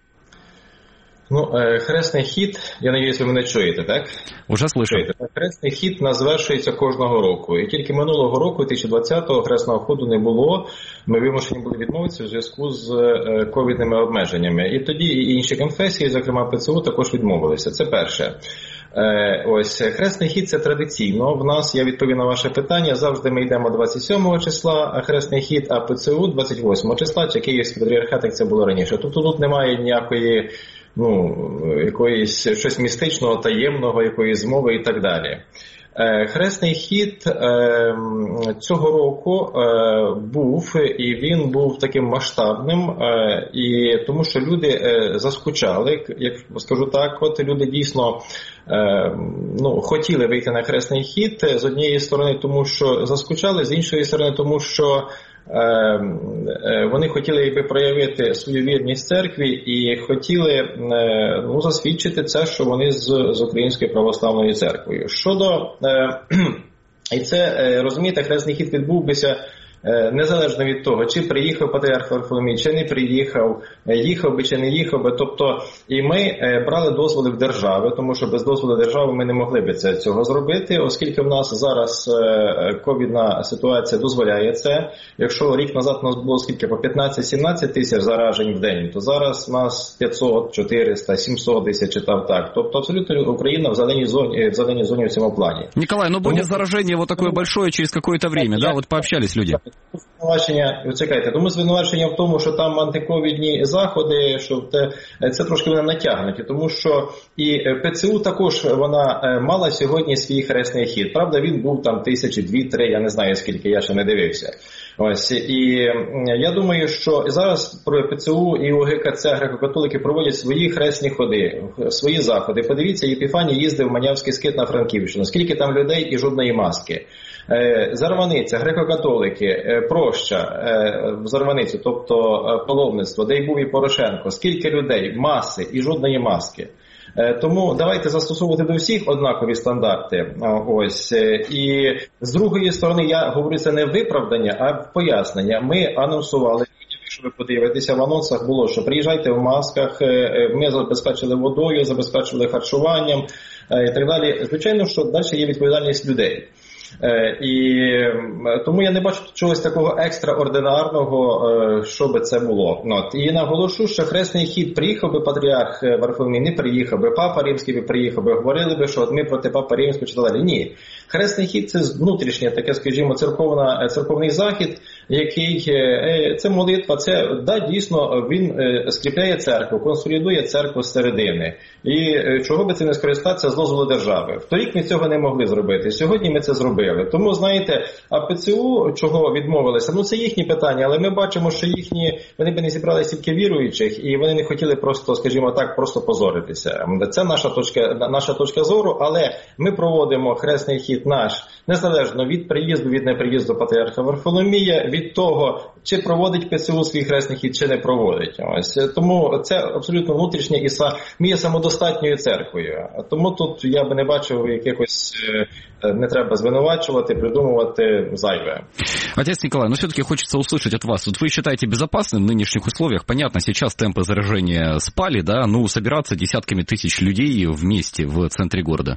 Ну, хресний хід, я надіюсь, ви мене чуєте, так? Уже слышу. Хресний хід у нас завершується кожного року. І тільки минулого року, дві тисячі двадцятого, хресного ходу не було. Ми вимушені були відмовитися в зв'язку з ковідними обмеженнями. І тоді і інші конфесії, зокрема ПЦУ, також відмовилися. Це перше. Ось, хресний хід – це традиційно. В нас, я відповім на ваше питання, завжди ми йдемо двадцять сьомого числа хресний хід, а ПЦУ двадцять восьмого числа, чи Київський патріархат, як це було раніше. Тобто тут немає ніякої, ну, якоїсь щось містичного, таємного, якоїсь змови і так далі. Хресний хід цього року був, і він був таким масштабним, і тому що люди заскучали, як скажу так, от люди дійсно ну, хотіли вийти на хресний хід, з однієї сторони тому що заскучали, з іншої сторони тому що вони хотіли якби проявити свою вірність церкві і хотіли, ну, засвідчити це, що вони з, з Українською православною церквою. Щодо, і це, розумієте, хресний хід відбувся незалежно від того, чи приїхав патріарх Варфоломій, чи не приїхав, їхав би чи не їхав би. Тобто, і ми брали дозволи в держави, тому що без дозволу держави ми не могли би це, цього зробити, оскільки в нас зараз ковідна ситуація дозволяє це. Якщо рік назад у нас було скільки, по п'ятнадцять-сімнадцять тисяч заражень в день, то зараз у нас п'ятсот, чотириста, сімсот десь я читав так. Тобто, абсолютно Україна в зеленій зоні, в зеленій зоні в цьому плані. Николай, ну будет заражение вот такое большое через какое-то время, да? Вот пообщались люди. Звинувачення, чекайте, тому звинувачення в тому, що там антиковідні заходи, що це, це трошки вони натягнуті, тому що і ПЦУ також вона мала сьогодні свій хресний хід. Правда, він був там тисячі, дві, три, я не знаю скільки, я ще не дивився. Ось, і я думаю, що зараз про ПЦУ і ОГКЦ греко-католики проводять свої хресні ходи, свої заходи. Подивіться, Єпіфаній їздив в Манявський скит на Франківщину. Скільки там людей і жодної маски. Зарваниця, греко-католики, проща в Зарваницю, тобто паломництво, де й був і Порошенко. Скільки людей, маси і жодної маски. Тому давайте застосовувати до всіх однакові стандарти. Ось. І з другої сторони, я говорю, це не виправдання, а пояснення. Ми анонсували, якщо ви подивитеся, в анонсах було, що приїжджайте в масках, ми забезпечили водою, забезпечили харчуванням і так далі. Звичайно, що далі є відповідальність людей. І тому я не бачу чогось такого екстраординарного, що би це було. От. І наголошу, що хресний хід приїхав би патріарх Варфоломій, не приїхав би, папа Римський би приїхав би, говорили би, що от ми проти папи Римського чи далі. Ні. Хресний хід – це внутрішнє, таке, скажімо, церковна, церковний захід, який, це молитва, це, да, дійсно, він скріпляє церкву, консолідує церкву з середини. І чого би це не скористатися з дозволу держави. В торік ми цього не могли зробити, сьогодні ми це зробили. Тому, знаєте, а ПЦУ чого відмовилися? Ну, це їхні питання, але ми бачимо, що їхні, вони би не зібрали стільки віруючих, і вони не хотіли просто, скажімо так, просто позоритися. Це наша точка, наша точка зору, але ми проводимо хресний хід наш, незалежно від приїзду, від неприїзду патріарха Варфоломія, від того, чи проводить ПЦУ свій хресний хід, чи не проводить. Ось. Тому це абсолютно внутрішнє і са, ми є самодостатньою церквою. Тому тут я би не бачив якихось, не треба звинувачувати, придумывать зайвое. Отец Николай, ну все-таки хочется услышать от вас. Вот вы считаете безопасным в нынешних условиях? Понятно, сейчас темпы заражения спали, да, ну собираться десятками тысяч людей вместе в центре города.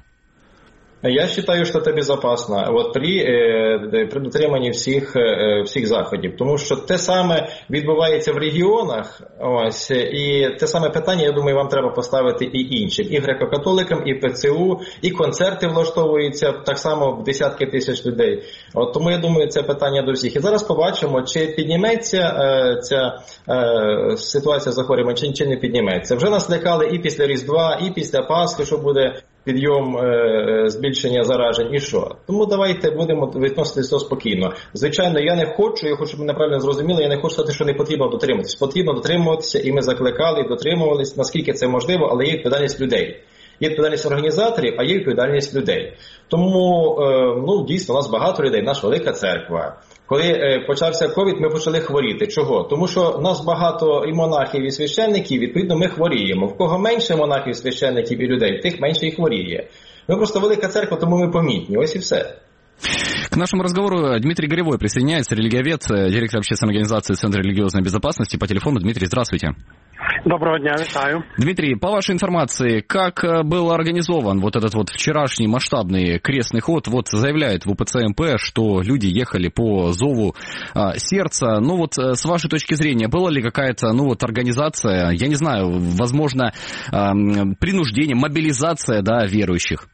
Я вважаю, що це безпечно от при, е, при дотриманні всіх, е, всіх заходів. Тому що те саме відбувається в регіонах, ось, і те саме питання, я думаю, вам треба поставити і іншим. І греко-католикам, і ПЦУ, і концерти влаштовуються так само в десятки тисяч людей. От, тому я думаю, це питання до всіх. І зараз побачимо, чи підніметься е, ця е, ситуація захворювань, чи, чи не підніметься. Вже нас лякали і після Різдва, і після Пасхи, що буде підйом е, збільшення заражень і що. Тому давайте будемо відноситися спокійно. Звичайно, я не хочу, я хочу, щоб мене правильно зрозуміли, я не хочу сказати, що не потрібно дотримуватися. Потрібно дотримуватися, і ми закликали, і дотримувалися, наскільки це можливо, але є відповідальність людей. Є відповідальність організаторів, а є відповідальність людей. Тому, е, ну, дійсно, у нас багато людей, наша велика церква. Коли е, почався ковід, ми почали хворіти. Чого? Тому що у нас багато і монахів, і священників, відповідно, ми хворіємо. В кого менше монахів, священників і людей, тих менше і хворіє. Ми просто велика церква, тому ми помітні. Ось і все. К нашему разговору Дмитрий Горевой присоединяется, религиовед, директор общественной организации Центра религиозной безопасности. По телефону. Дмитрий, здравствуйте. Доброго дня, витаю. Дмитрий, по вашей информации, как был организован вот этот вот вчерашний масштабный крестный ход? Вот заявляет в УПЦ-МП, что люди ехали по зову а, сердца. Ну вот с вашей точки зрения, была ли какая-то, ну вот организация, я не знаю, возможно, а, принуждение, мобилизация, да, верующих?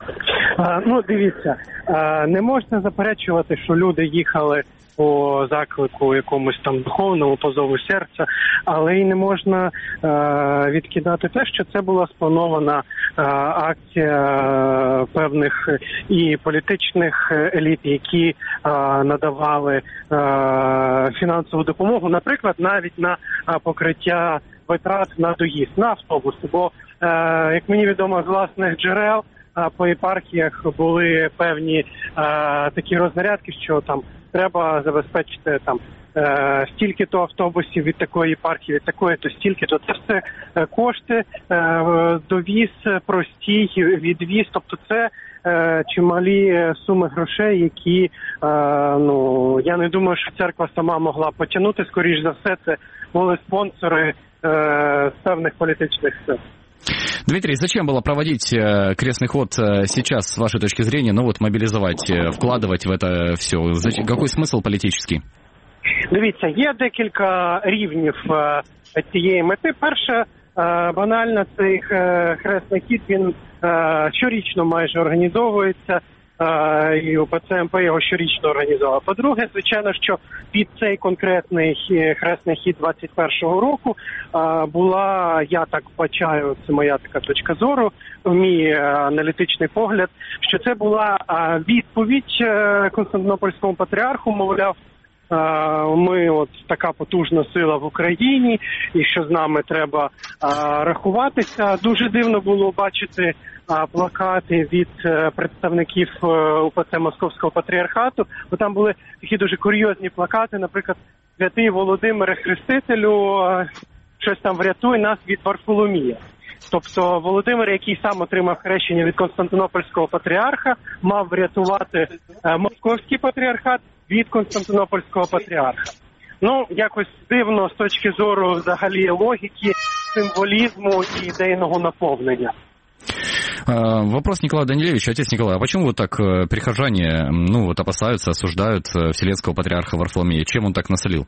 А, ну, дивіться, а, не можна заперечувати, що люди їхали по заклику якомусь там духовному, по зову серця, але й не можна е, відкидати те, що це була спланована е, акція е, певних і політичних еліт, які е, надавали е, фінансову допомогу, наприклад, навіть на е, покриття витрат на доїзд, на автобуси, бо, е, як мені відомо з власних джерел, е, по єпархіях були певні е, такі рознарядки, що там треба забезпечити там е, стільки-то автобусів від такої єпархії, від такої, то стільки-то. Це все е, кошти, е, довіз простій, відвіз. Тобто це е, чималі суми грошей, які, е, ну, я не думаю, що церква сама могла потягнути. Скоріш за все, це були спонсори е, з певних політичних сил. Дмитрий, зачем было проводить э, крестный ход э, сейчас, с вашей точки зрения, ну вот мобилизовать, э, вкладывать в это все? Зачем, какой смысл політичний? Дивіться, є декілька рівнів е, цієї мети. Перше, е, банально, цей е, хресний хід, він е, щорічно майже організовується, е, і УПЦ-МП його щорічно організував. По-друге, звичайно, що під цей конкретний хресний хід двадцять першого року е, була, я так бачаю, це моя така точка зору, мій е, аналітичний погляд, що це була е, відповідь е, Константинопольському патріарху, мовляв, ми от така потужна сила в Україні, і що з нами треба а, рахуватися. Дуже дивно було бачити а, плакати від а, представників УПЦ Московського патріархату, бо там були такі дуже курйозні плакати, наприклад, «Святий Володимире Хрестителю, а, щось там врятуй нас від Варфоломія». Тобто Володимир, який сам отримав хрещення від Константинопольського патріарха, мав врятувати а, Московський патріархат від Константинопольського патріарха. Ну, якось дивно з точки зору взагалі логіки, символізму і ідейного наповнення. Вопрос Николая Данилевича. Отец Николай, а почему вот так прихожане, ну, вот опасаются, осуждают Вселенского патриарха Варфоломея? Чем он так насолил?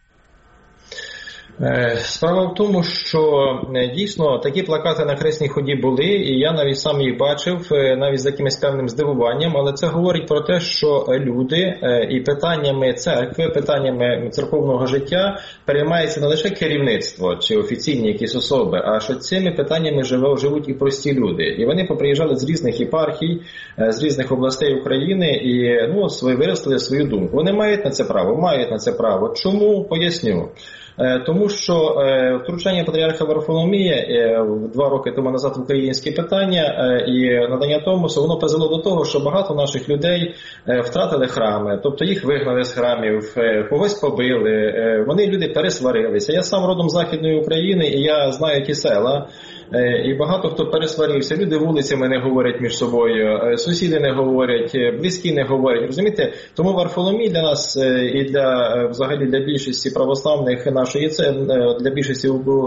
Справа в тому, що дійсно такі плакати на Хресній ході були, і я навіть сам їх бачив, навіть з якимось певним здивуванням, але це говорить про те, що люди і питаннями церкви, питаннями церковного життя переймається не лише керівництво чи офіційні якісь особи, а що цими питаннями живуть і прості люди. І вони поприїжджали з різних єпархій, з різних областей України і ну, виросли свою думку. Вони мають на це право, мають на це право. Чому? Поясню. Тому що е, втручання патріарха Варфоломія е, два роки тому назад в українські питання е, і надання Томосу, воно призвело до того, що багато наших людей е, втратили храми, тобто їх вигнали з храмів, е, когось побили, е, вони люди пересварилися. Я сам родом з Західної України і я знаю ті села, е, і багато хто пересварився. Люди вулицями не говорять між собою, е, сусіди не говорять, близькі не говорять, розумієте? Тому Варфоломій для нас е, і для е, взагалі для більшості православних нашої це для більшості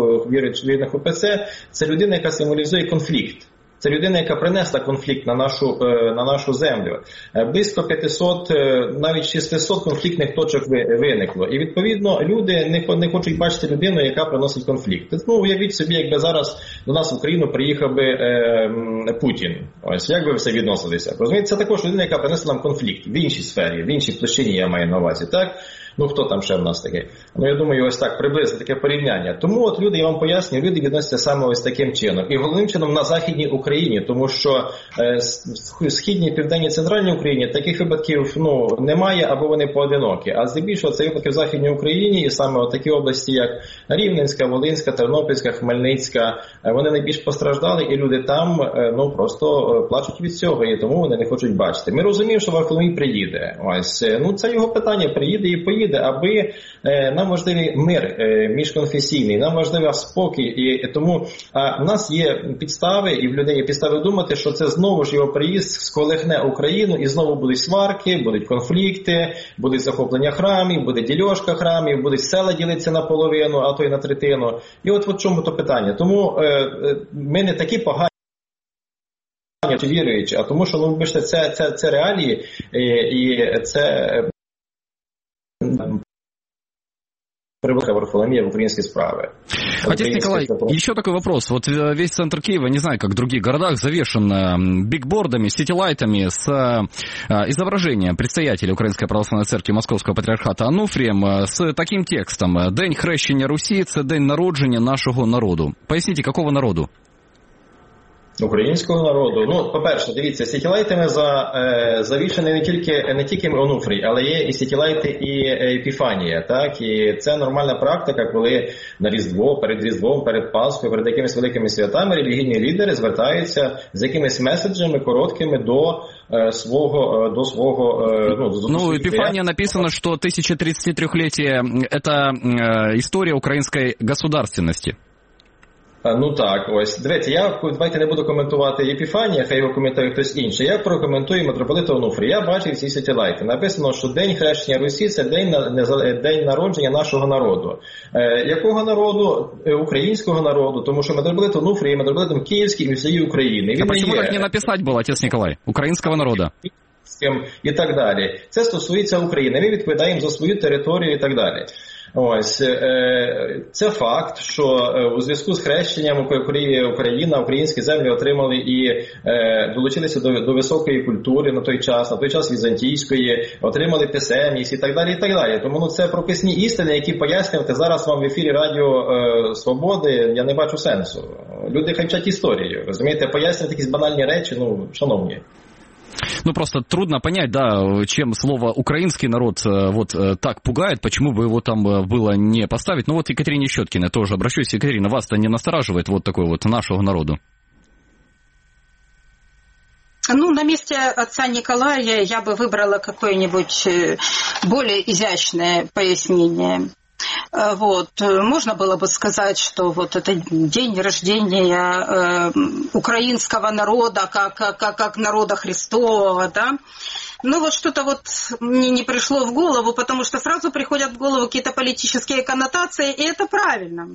вірних УПЦ, це людина, яка символізує конфлікт. Це людина, яка принесла конфлікт на нашу, на нашу землю. Близько п'ятсот, навіть шістсот конфліктних точок виникло. І, відповідно, люди не, не хочуть бачити людину, яка приносить конфлікт. Ну, уявіть собі, якби зараз до нас в Україну приїхав би е, Путін. Ось, як би все відносилися? Розумієте, це також людина, яка принесла нам конфлікт в іншій сфері, в іншій площині я маю на увазі, так? Ну, хто там ще в нас такий? Ну, я думаю, ось так, приблизно таке порівняння. Тому от люди, я вам поясню, люди відносяться саме ось таким чином. І головним чином на Західній Україні, тому що е, в Східній, Південній, Центральній Україні таких випадків, ну, немає або вони поодинокі. А здебільшого це випадки в Західній Україні, і саме от такі області, як Рівненська, Волинська, Тернопільська, Хмельницька, е, вони найбільш постраждали, і люди там, е, ну, просто е, плачуть від цього, і тому вони не хочуть бачити. Ми розуміємо, що Варфоломій приїде. Ось, е, ну, це його питання, приїде і поїде. Аби е, нам важливий мир е, міжконфесійний, нам важливий спокій, і, і тому а, в нас є підстави, і в людей є підстави думати, що це знову ж його приїзд сколихне Україну, і знову будуть сварки, будуть конфлікти, будуть захоплення храмів, буде дільошка храмів, будуть села ділитися на половину, а то й на третину. І от в чому то питання. Тому е, ми не такі погані, чи віруючи, а тому, що, ну, вибачте, це, це, це реалії, і, і це приводка Варфоломея в украинские справы. Отец Николай, еще такой вопрос. Вот весь центр Киева, не знаю, как в других городах, завешен бигбордами, ситилайтами с изображением предстоятеля Украинской Православной Церкви Московского Патриархата Ануфрием с таким текстом: «День хрещення Русі – це день народження нашого народу». Поясните, какого народу? Українського народу. Ну, по-перше, дивіться, сітілайтами за, е, завішані не тільки, не тільки Онуфрій, але є і сітілайти, і Епіфанія, так? І це нормальна практика, коли на Різдво, перед Різдвом, перед Пасхою, перед якимись великими святами релігійні лідери звертаються з якимись меседжами короткими до е, свого, до свого, е, ну, до Ну, Епифания написано, что тысяча тридцатитрёхлетие – это э, история украинской государственности. Ну так, ось. Дивіться, я давайте не буду коментувати Епіфанія, хай його коментує хтось інший. Я прокоментую митрополита Онуфрія. Я бачив ці сітілайти. Написано, що День хрещення Русі – це день, день народження нашого народу. Е, якого народу? Українського народу. Тому що митрополит Онуфрій є митрополитом Київським і всієї України. Він а почему є... так не написать было, отец Николай? Українського народу. І так далі. Це стосується України. Ми відповідаємо за свою територію і так далі. Ось, це факт, що у зв'язку з хрещенням Україна, українські землі отримали і долучилися до, до високої культури на той час, на той час візантійської, отримали писемність і так далі, і так далі. Тому ну, це прописні істини, які пояснювати зараз вам в ефірі Радіо е, Свободи, я не бачу сенсу. Люди хай вчать історію, розумієте, пояснювати якісь банальні речі, ну, шановні. Ну, просто трудно понять, да, чем слово «украинский народ» вот так пугает, почему бы его там было не поставить. Ну, вот Екатерине Щеткиной тоже обращусь. Екатерина, вас-то не настораживает вот такой вот нашего народу? Ну, на месте отца Николая я бы выбрала какое-нибудь более изящное пояснение. Вот. Можно было бы сказать, что вот это день рождения э, украинского народа, как, как, как народа Христового, да. Ну вот что-то вот мне не пришло в голову, потому что сразу приходят в голову какие-то политические коннотации, и это правильно.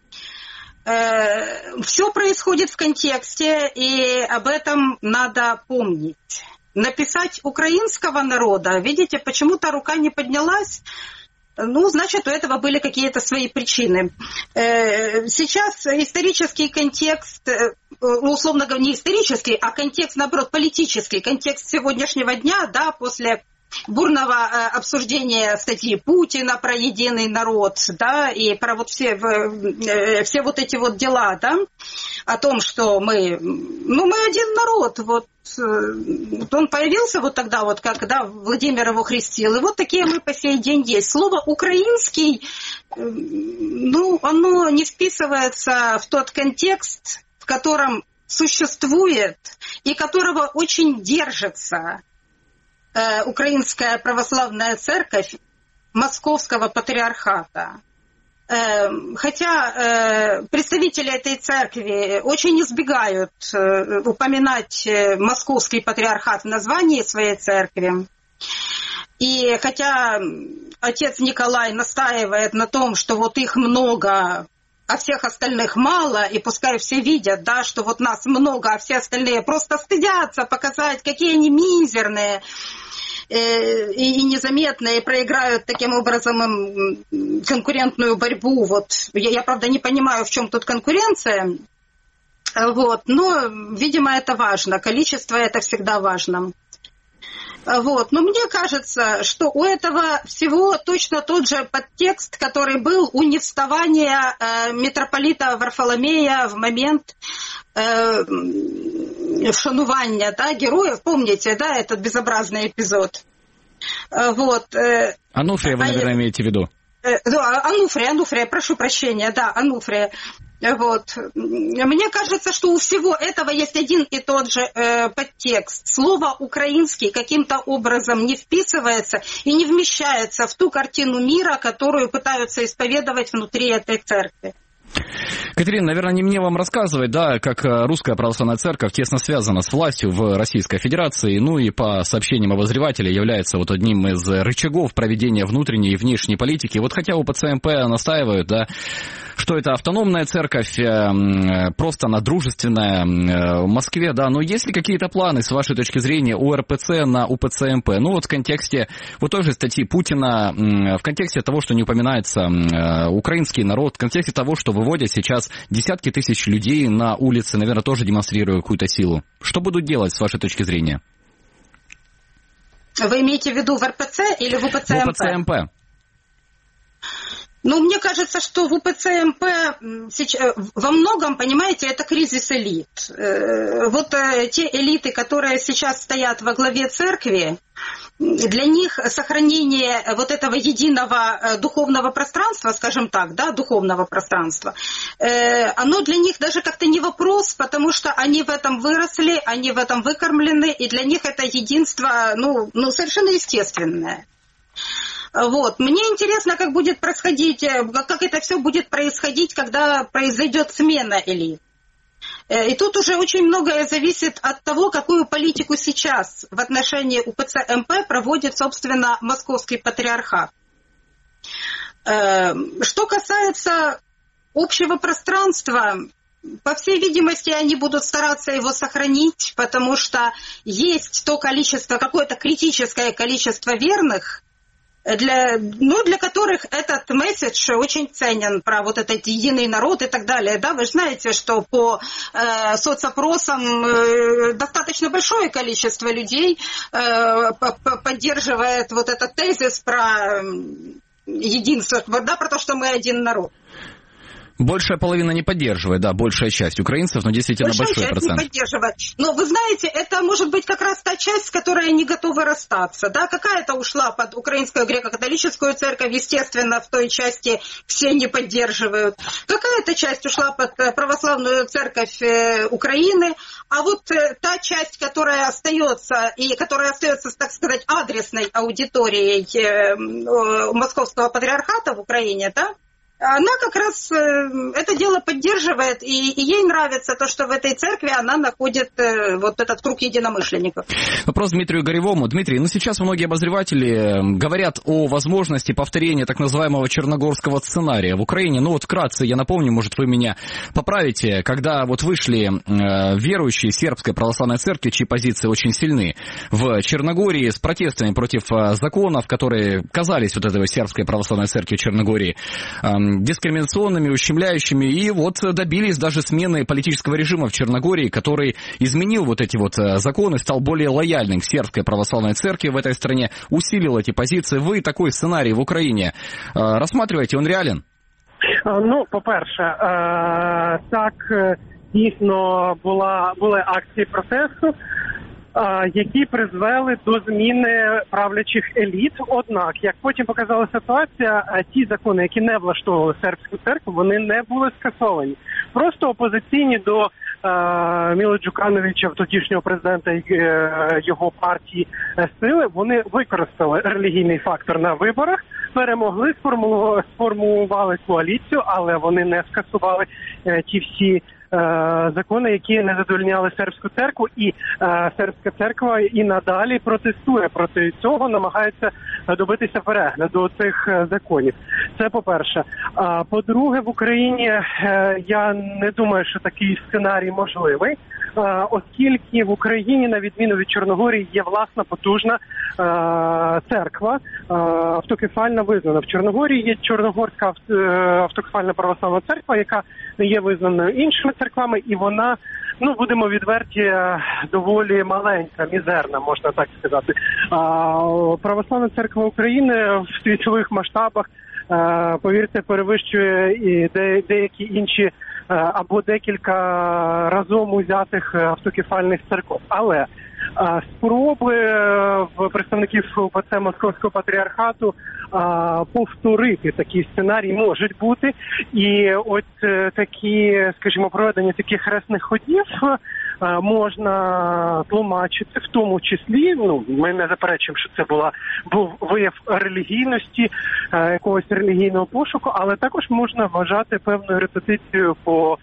Все происходит в контексте, и об этом надо помнить. Написать украинского народа, видите, почему-то рука не поднялась, ну, значит, у этого были какие-то свои причины. Сейчас исторический контекст, условно говоря, не исторический, а контекст, наоборот, политический, контекст сегодняшнего дня, да, после бурного обсуждения статьи Путина про единый народ, да, и про вот все, все вот эти вот дела, да, о том, что мы, ну, мы один народ, вот, вот он появился вот тогда, вот, когда Владимир его крестил, и вот такие мы по сей день есть. Слово «украинский», ну, оно не вписывается в тот контекст, в котором существует и которого очень держится Украинская православная церковь Московского патриархата. Хотя представители этой церкви очень избегают упоминать Московский патриархат в названии своей церкви. И хотя отец Николай настаивает на том, что вот их много, а всех остальных мало, и пускай все видят, да, что вот нас много, а все остальные просто стыдятся показать, какие они мизерные и незаметные, и проиграют таким образом им конкурентную борьбу. Вот. Я, я, правда, не понимаю, в чем тут конкуренция, вот. Но, видимо, это важно, количество это всегда важно. Вот. Но мне кажется, что у этого всего точно тот же подтекст, который был у невставания э, митрополита Варфоломея в момент э, вшанування, да, героев. Помните, да, этот безобразный эпизод? Вот. Э, Ануфрия вы, наверное, а, имеете в виду? Э, да, Ануфрия, Ануфрия, прошу прощения, да, Ануфрия. Вот. Мне кажется, что у всего этого есть один и тот же э, подтекст. Слово «украинский» каким-то образом не вписывается и не вмещается в ту картину мира, которую пытаются исповедовать внутри этой церкви. Катерина, наверное, не мне вам рассказывать, да, как Русская Православная Церковь тесно связана с властью в Российской Федерации, ну и по сообщениям обозревателя является вот одним из рычагов проведения внутренней и внешней политики. Вот хотя у ПЦМП настаивают, да, что это автономная церковь, просто она дружественная в Москве, да, но есть ли какие-то планы, с вашей точки зрения, у РПЦ на УПЦМП? Ну вот в контексте вот той же статьи Путина, в контексте того, что не упоминается украинский народ, в контексте того, что выводят сейчас десятки тысяч людей на улицы, наверное, тоже демонстрируя какую-то силу. Что будут делать, с вашей точки зрения? Вы имеете в виду в РПЦ или в УПЦМП? В УПЦМП. Ну, мне кажется, что в УПЦМП во многом, понимаете, это кризис элит. Вот те элиты, которые сейчас стоят во главе церкви, для них сохранение вот этого единого духовного пространства, скажем так, да, духовного пространства, оно для них даже как-то не вопрос, потому что они в этом выросли, они в этом выкормлены, и для них это единство, ну, ну совершенно естественное. Вот. Мне интересно, как будет происходить, как это все будет происходить, когда произойдет смена элит. И тут уже очень многое зависит от того, какую политику сейчас в отношении УПЦ-МП проводит, собственно, Московский патриархат. Что касается общего пространства, по всей видимости, они будут стараться его сохранить, потому что есть то количество, какое-то критическое количество верных, Для, ну, для которых этот месседж очень ценен, про вот этот единый народ и так далее. Да, вы же знаете, что по э, соцопросам э, достаточно большое количество людей э, поддерживает вот этот тезис про единство, да, про то, что мы один народ. Большая половина не поддерживает, да, большая часть украинцев, но действительно большая большой часть процент. Не поддерживает. Но вы знаете, это может быть как раз та часть, с которой они готовы расстаться. Да? Какая-то ушла под украинскую греко-католическую церковь, естественно, в той части все не поддерживают. Какая-то часть ушла под православную церковь Украины, а вот та часть, которая остается, и которая остается, так сказать, адресной аудиторией Московского патриархата в Украине, да, она как раз это дело поддерживает, и, и ей нравится то, что в этой церкви она находит вот этот круг единомышленников. Вопрос Дмитрию Горевому. Дмитрий, ну сейчас многие обозреватели говорят о возможности повторения так называемого черногорского сценария в Украине. Ну вот вкратце, я напомню, может вы меня поправите, когда вот вышли э, верующие сербской православной церкви, чьи позиции очень сильны, в Черногории с протестами против э, законов, которые казались вот этой сербской православной церкви Черногории э, дискриминационными, ущемляющими, и вот добились даже смены политического режима в Черногории, который изменил вот эти вот законы, стал более лояльным к сербской православной церкви в этой стране, усилил эти позиции. Вы такой сценарий в Украине рассматриваете, он реален? Ну, по-перше, так, дійсно була, були акції протесту, які призвели до зміни правлячих еліт. Однак, як потім показала ситуація, ті закони, які не влаштовували сербську церкву, вони не були скасовані. Просто опозиційні до е, Міло Джукановича, тодішнього президента і е, його партії сили, вони використали релігійний фактор на виборах, перемогли, сформували коаліцію, але вони не скасували е, ті всі закони, які не задовольняли сербську церкву, і е, сербська церква і надалі протестує проти цього, намагається добитися перегляду цих законів. Це по-перше. А по-друге, в Україні е, я не думаю, що такий сценарій можливий, е, оскільки в Україні, на відміну від Чорногорії, є власна потужна е, церква, е, автокефальна визнана. В Чорногорії є Чорногорська автокефальна православна церква, яка не є визнаною іншими церквами, і вона, ну, будемо відверті, доволі маленька, мізерна, можна так сказати. А Православна церква України в світових масштабах, повірте, перевищує і деякі інші або декілька разом узятих автокефальних церков. Але спроби в представників УПЦ Московського патріархату повторити такий сценарій можуть бути. І от такі, скажімо, проведення таких хресних ходів можна тлумачити, в тому числі, ну, ми не заперечуємо, що це була, був вияв релігійності, якогось релігійного пошуку, але також можна вважати певною репетицією по,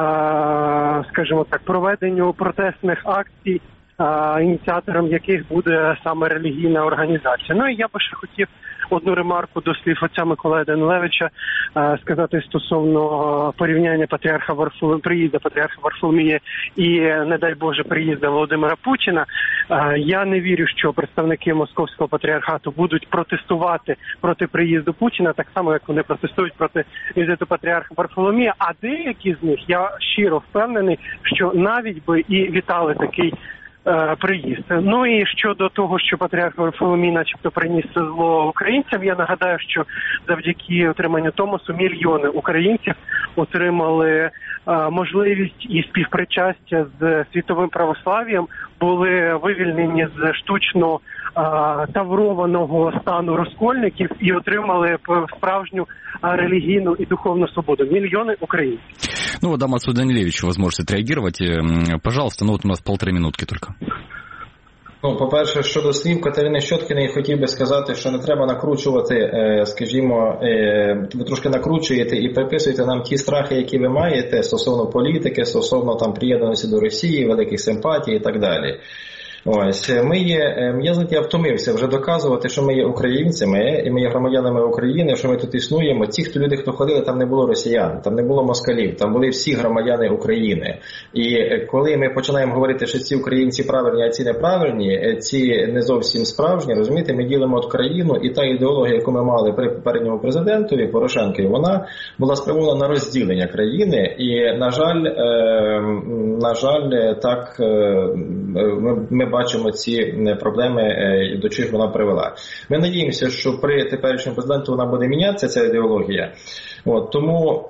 скажімо так, проведенню протестних акцій, ініціатором яких буде саме релігійна організація. Ну і я би ще хотів одну ремарку до слів отця Миколая Данилевича сказати стосовно порівняння патріарха Варфоломія, приїзду патріарха Варфоломія і, не дай Боже, приїзду Володимира Путіна. Я не вірю, що представники Московського патріархату будуть протестувати проти приїзду Путіна, так само, як вони протестують проти візиту патріарха Варфоломія, а деякі з них, я щиро впевнений, що навіть би і вітали такий приїзд. Ну і щодо того, що патріарх Варфоломій начебто приніс зло українцям, я нагадаю, що завдяки отриманню Томосу мільйони українців отримали а, можливість і співпричастя з світовим православ'ям, були вивільнені з штучно а, таврованого стану розкольників і отримали справжню а, релігійну і духовну свободу. Мільйони українців. Ну, вот дам отцу Данилевичу возможность отреагировать. Пожалуйста, ну вот у нас полторы минутки только. Ну, по-перше, щодо слів Катерини Щоткіної, хотів би сказати, що не треба накручувати, скажімо, ви трошки накручуєте і приписуєте нам ті страхи, які ви маєте стосовно політики, стосовно там приєднаності до Росії, великих симпатій і так далі. Ось, ми є, я, знаєте, я втомився вже доказувати, що ми є українцями, і ми є громадянами України, що ми тут існуємо. Ті, хто люди, хто ходили, там не було росіян, там не було москалів, там були всі громадяни України. І коли ми починаємо говорити, що ці українці правильні, а ці неправильні, ці не зовсім справжні, розумієте, ми ділимо от країну, і та ідеологія, яку ми мали при попередньому президентові Порошенкові, вона була спрямована на розділення країни, і, на жаль, е, на жаль, так, е, ми, ми бачимо ці проблеми, до чого вона привела. Ми надіємося, що при теперішньому президенту вона буде мінятися, ця ідеологія. От, тому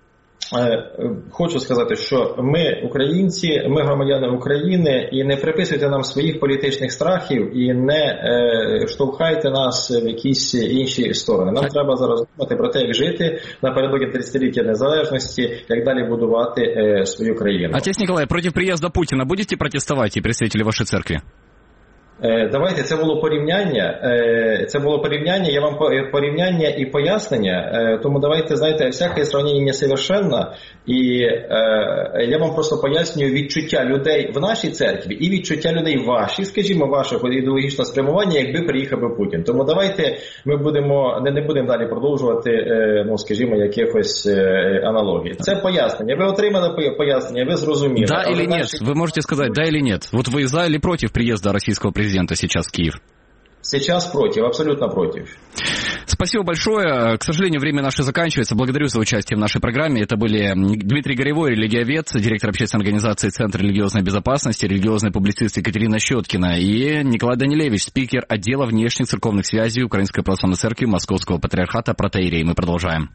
хочу сказати, що ми українці, ми громадяни України, і не приписуйте нам своїх політичних страхів і не е, штовхайте нас в якісь інші сторони. Нам треба зараз думати про те, як жити напередодні тридцятиліття незалежності, як далі будувати е, свою країну. Отец Николай, против приезда Путина будете протестовать и представители вашей церкви? Давайте, це було порівняння, це було порівняння, я вам порівняння і пояснення, тому давайте, знаєте, всяке сравнення несовершенно, і я вам просто пояснюю відчуття людей в нашій церкві і відчуття людей в вашій, скажімо, вашого ідеологічного спрямування, якби приїхав би Путін. Тому давайте ми будемо, не, не будемо далі продовжувати, ну, скажімо, якихось аналогій. Це пояснення. Ви отримали пояснення, ви зрозуміли. Да или наші... нет? Вы можете сказать, да или нет? Вот вы за или против приезда российского президента сейчас в Киев? Сейчас против, абсолютно против. Спасибо большое. К сожалению, время наше заканчивается. Благодарю за участие в нашей программе. Это были Дмитрий Горевой, религиовед, директор общественной организации Центр религиозной безопасности, религиозный публицист Екатерина Щеткина и Николай Данилевич, спикер отдела внешних церковных связей Украинской православной церкви Московского патриархата протоиерей. Мы продолжаем.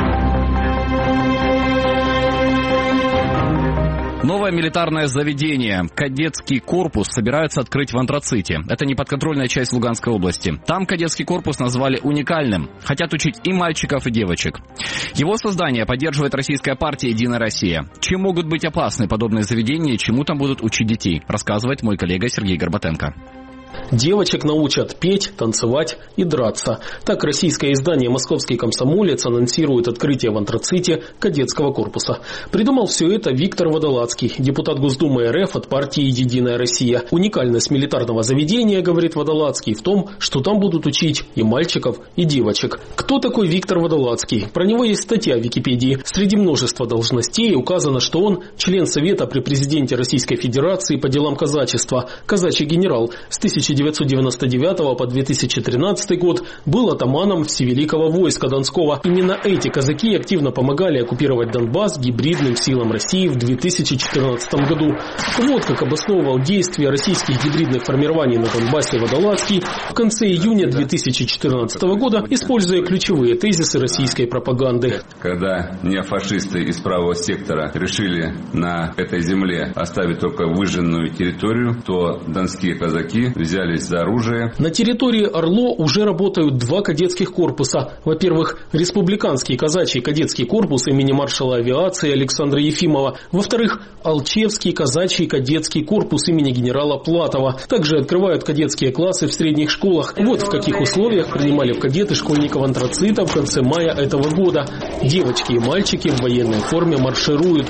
Новое милитарное заведение, кадетский корпус, собираются открыть в Антраците. Это неподконтрольная часть Луганской области. Там кадетский корпус назвали уникальным. Хотят учить и мальчиков, и девочек. Его создание поддерживает российская партия «Единая Россия». Чем могут быть опасны подобные заведения и чему там будут учить детей, рассказывает мой коллега Сергей Горбатенко. Девочек научат петь, танцевать и драться. Так российское издание «Московский комсомолец» анонсирует открытие в Антраците кадетского корпуса. Придумал все это Виктор Водолацкий, депутат Госдумы РФ от партии «Единая Россия». Уникальность милитарного заведения, говорит Водолацкий, в том, что там будут учить и мальчиков, и девочек. Кто такой Виктор Водолацкий? Про него есть статья в Википедии. Среди множества должностей указано, что он член Совета при президенте Российской Федерации по делам казачества, казачий генерал. С тысяча девятьсот девяносто девятого по две тысячи тринадцатый год был атаманом Всевеликого войска Донского. Именно эти казаки активно помогали оккупировать Донбасс гибридным силам России в две тысячи четырнадцатом году. Вот как обосновывал действия российских гибридных формирований на Донбассе Водолацкий в конце июня две тысячи четырнадцатого года, используя ключевые тезисы российской пропаганды. Когда неофашисты из правого сектора решили на этой земле оставить только выжженную территорию, то донские казаки взялись за оружие. На территории ОРЛО уже работают два кадетских корпуса. Во-первых, Республиканский казачий кадетский корпус имени маршала авиации Александра Ефимова. Во-вторых, Алчевский казачий кадетский корпус имени генерала Платова. Также открывают кадетские классы в средних школах. Вот в каких условиях принимали в кадеты школьников Антрацита в конце мая этого года. Девочки и мальчики в военной форме маршируют.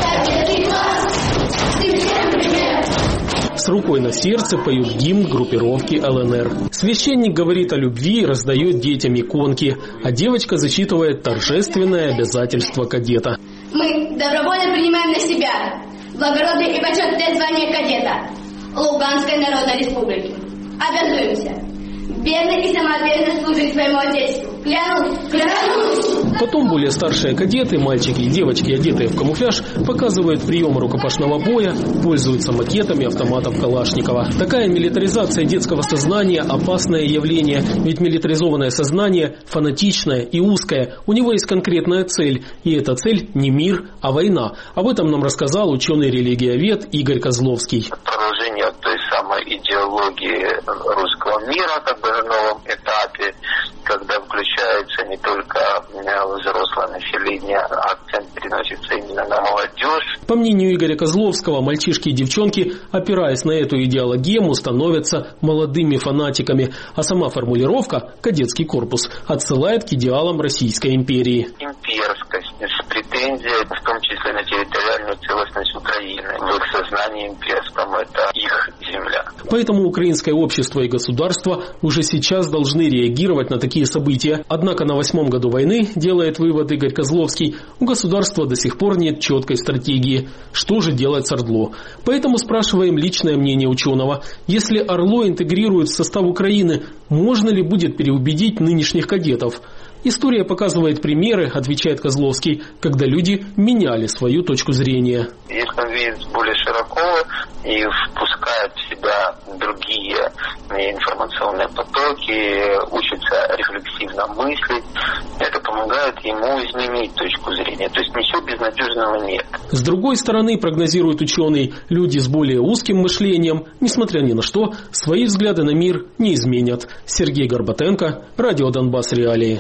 С рукой на сердце поют гимн группировки ЛНР. Священник говорит о любви и раздает детям иконки, а девочка зачитывает торжественное обязательство кадета. Мы добровольно принимаем на себя благородное и почетное звание кадета Луганской Народной Республики. Обязуемся верно и самоотверженно служить своему Отечеству. Клянусь! Клянусь! Потом более старшие кадеты, мальчики и девочки, одетые в камуфляж, показывают приемы рукопашного боя, пользуются макетами автоматов Калашникова. Такая милитаризация детского сознания – опасное явление, ведь милитаризованное сознание фанатичное и узкое. У него есть конкретная цель, и эта цель не мир, а война. Об этом нам рассказал ученый-религиовед Игорь Козловский. Продолжение той самой идеологии русского мира, как бы на новом этапе, когда включается не только взрослое население, а акцент переносится именно на молодежь. По мнению Игоря Козловского, мальчишки и девчонки, опираясь на эту идеологему, становятся молодыми фанатиками, а сама формулировка «кадетский корпус» отсылает к идеалам Российской империи. Имперскость с претензией, в том числе на территориальную целостность Украины. В их сознании имперском это их земля. Поэтому украинское общество и государство уже сейчас должны реагировать на такие события. Однако на восьмом году войны, делает вывод Игорь Козловский, у государства до сих пор нет четкой стратегии. Что же делать с ОРЛО? Поэтому спрашиваем личное мнение ученого. Если ОРЛО интегрируют в состав Украины, можно ли будет переубедить нынешних кадетов? История показывает примеры, отвечает Козловский, когда люди меняли свою точку зрения. Если он видит более широко и впускает в себя другие информационные потоки, учится рефлексивно мыслить, это помогает ему изменить точку зрения. То есть ничего безнадежного нет. С другой стороны, прогнозирует ученый, люди с более узким мышлением, несмотря ни на что, свои взгляды на мир не изменят. Сергей Горбатенко, Радио Донбасс Реалии.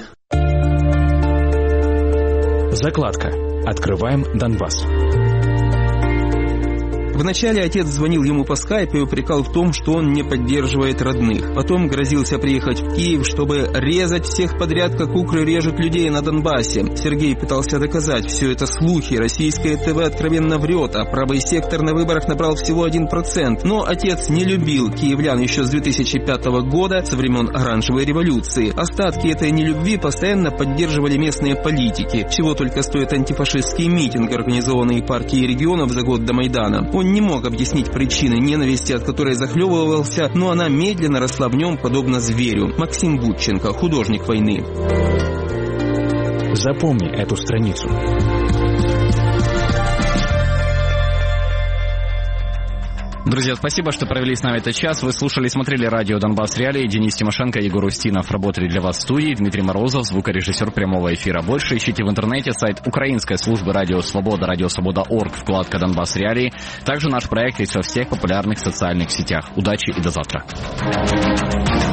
Закладка. Открываем Донбасс. Вначале отец звонил ему по скайпу и упрекал в том, что он не поддерживает родных. Потом грозился приехать в Киев, чтобы резать всех подряд, как укры режут людей на Донбассе. Сергей пытался доказать, все это слухи, российское ТВ откровенно врет, а правый сектор на выборах набрал всего один процент. Но отец не любил киевлян еще с две тысячи пятого года, со времен Оранжевой революции. Остатки этой нелюбви постоянно поддерживали местные политики. Чего только стоит антифашистский митинг, организованный партией регионов за год до Майдана. Он не мог объяснить причины ненависти, от которой захлебывался, но она медленно росла в нем, подобно зверю. Максим Будченко, художник войны. Запомни эту страницу. Друзья, спасибо, что провели с нами этот час. Вы слушали и смотрели радио «Донбасс Реалии». Денис Тимошенко, Егор Устинов работали для вас в студии. Дмитрий Морозов, звукорежиссер прямого эфира. Больше ищите в интернете сайт украинской службы «Радио Свобода», радио свобода точка орг, вкладка «Донбасс Реалии». Также наш проект есть во всех популярных социальных сетях. Удачи и до завтра.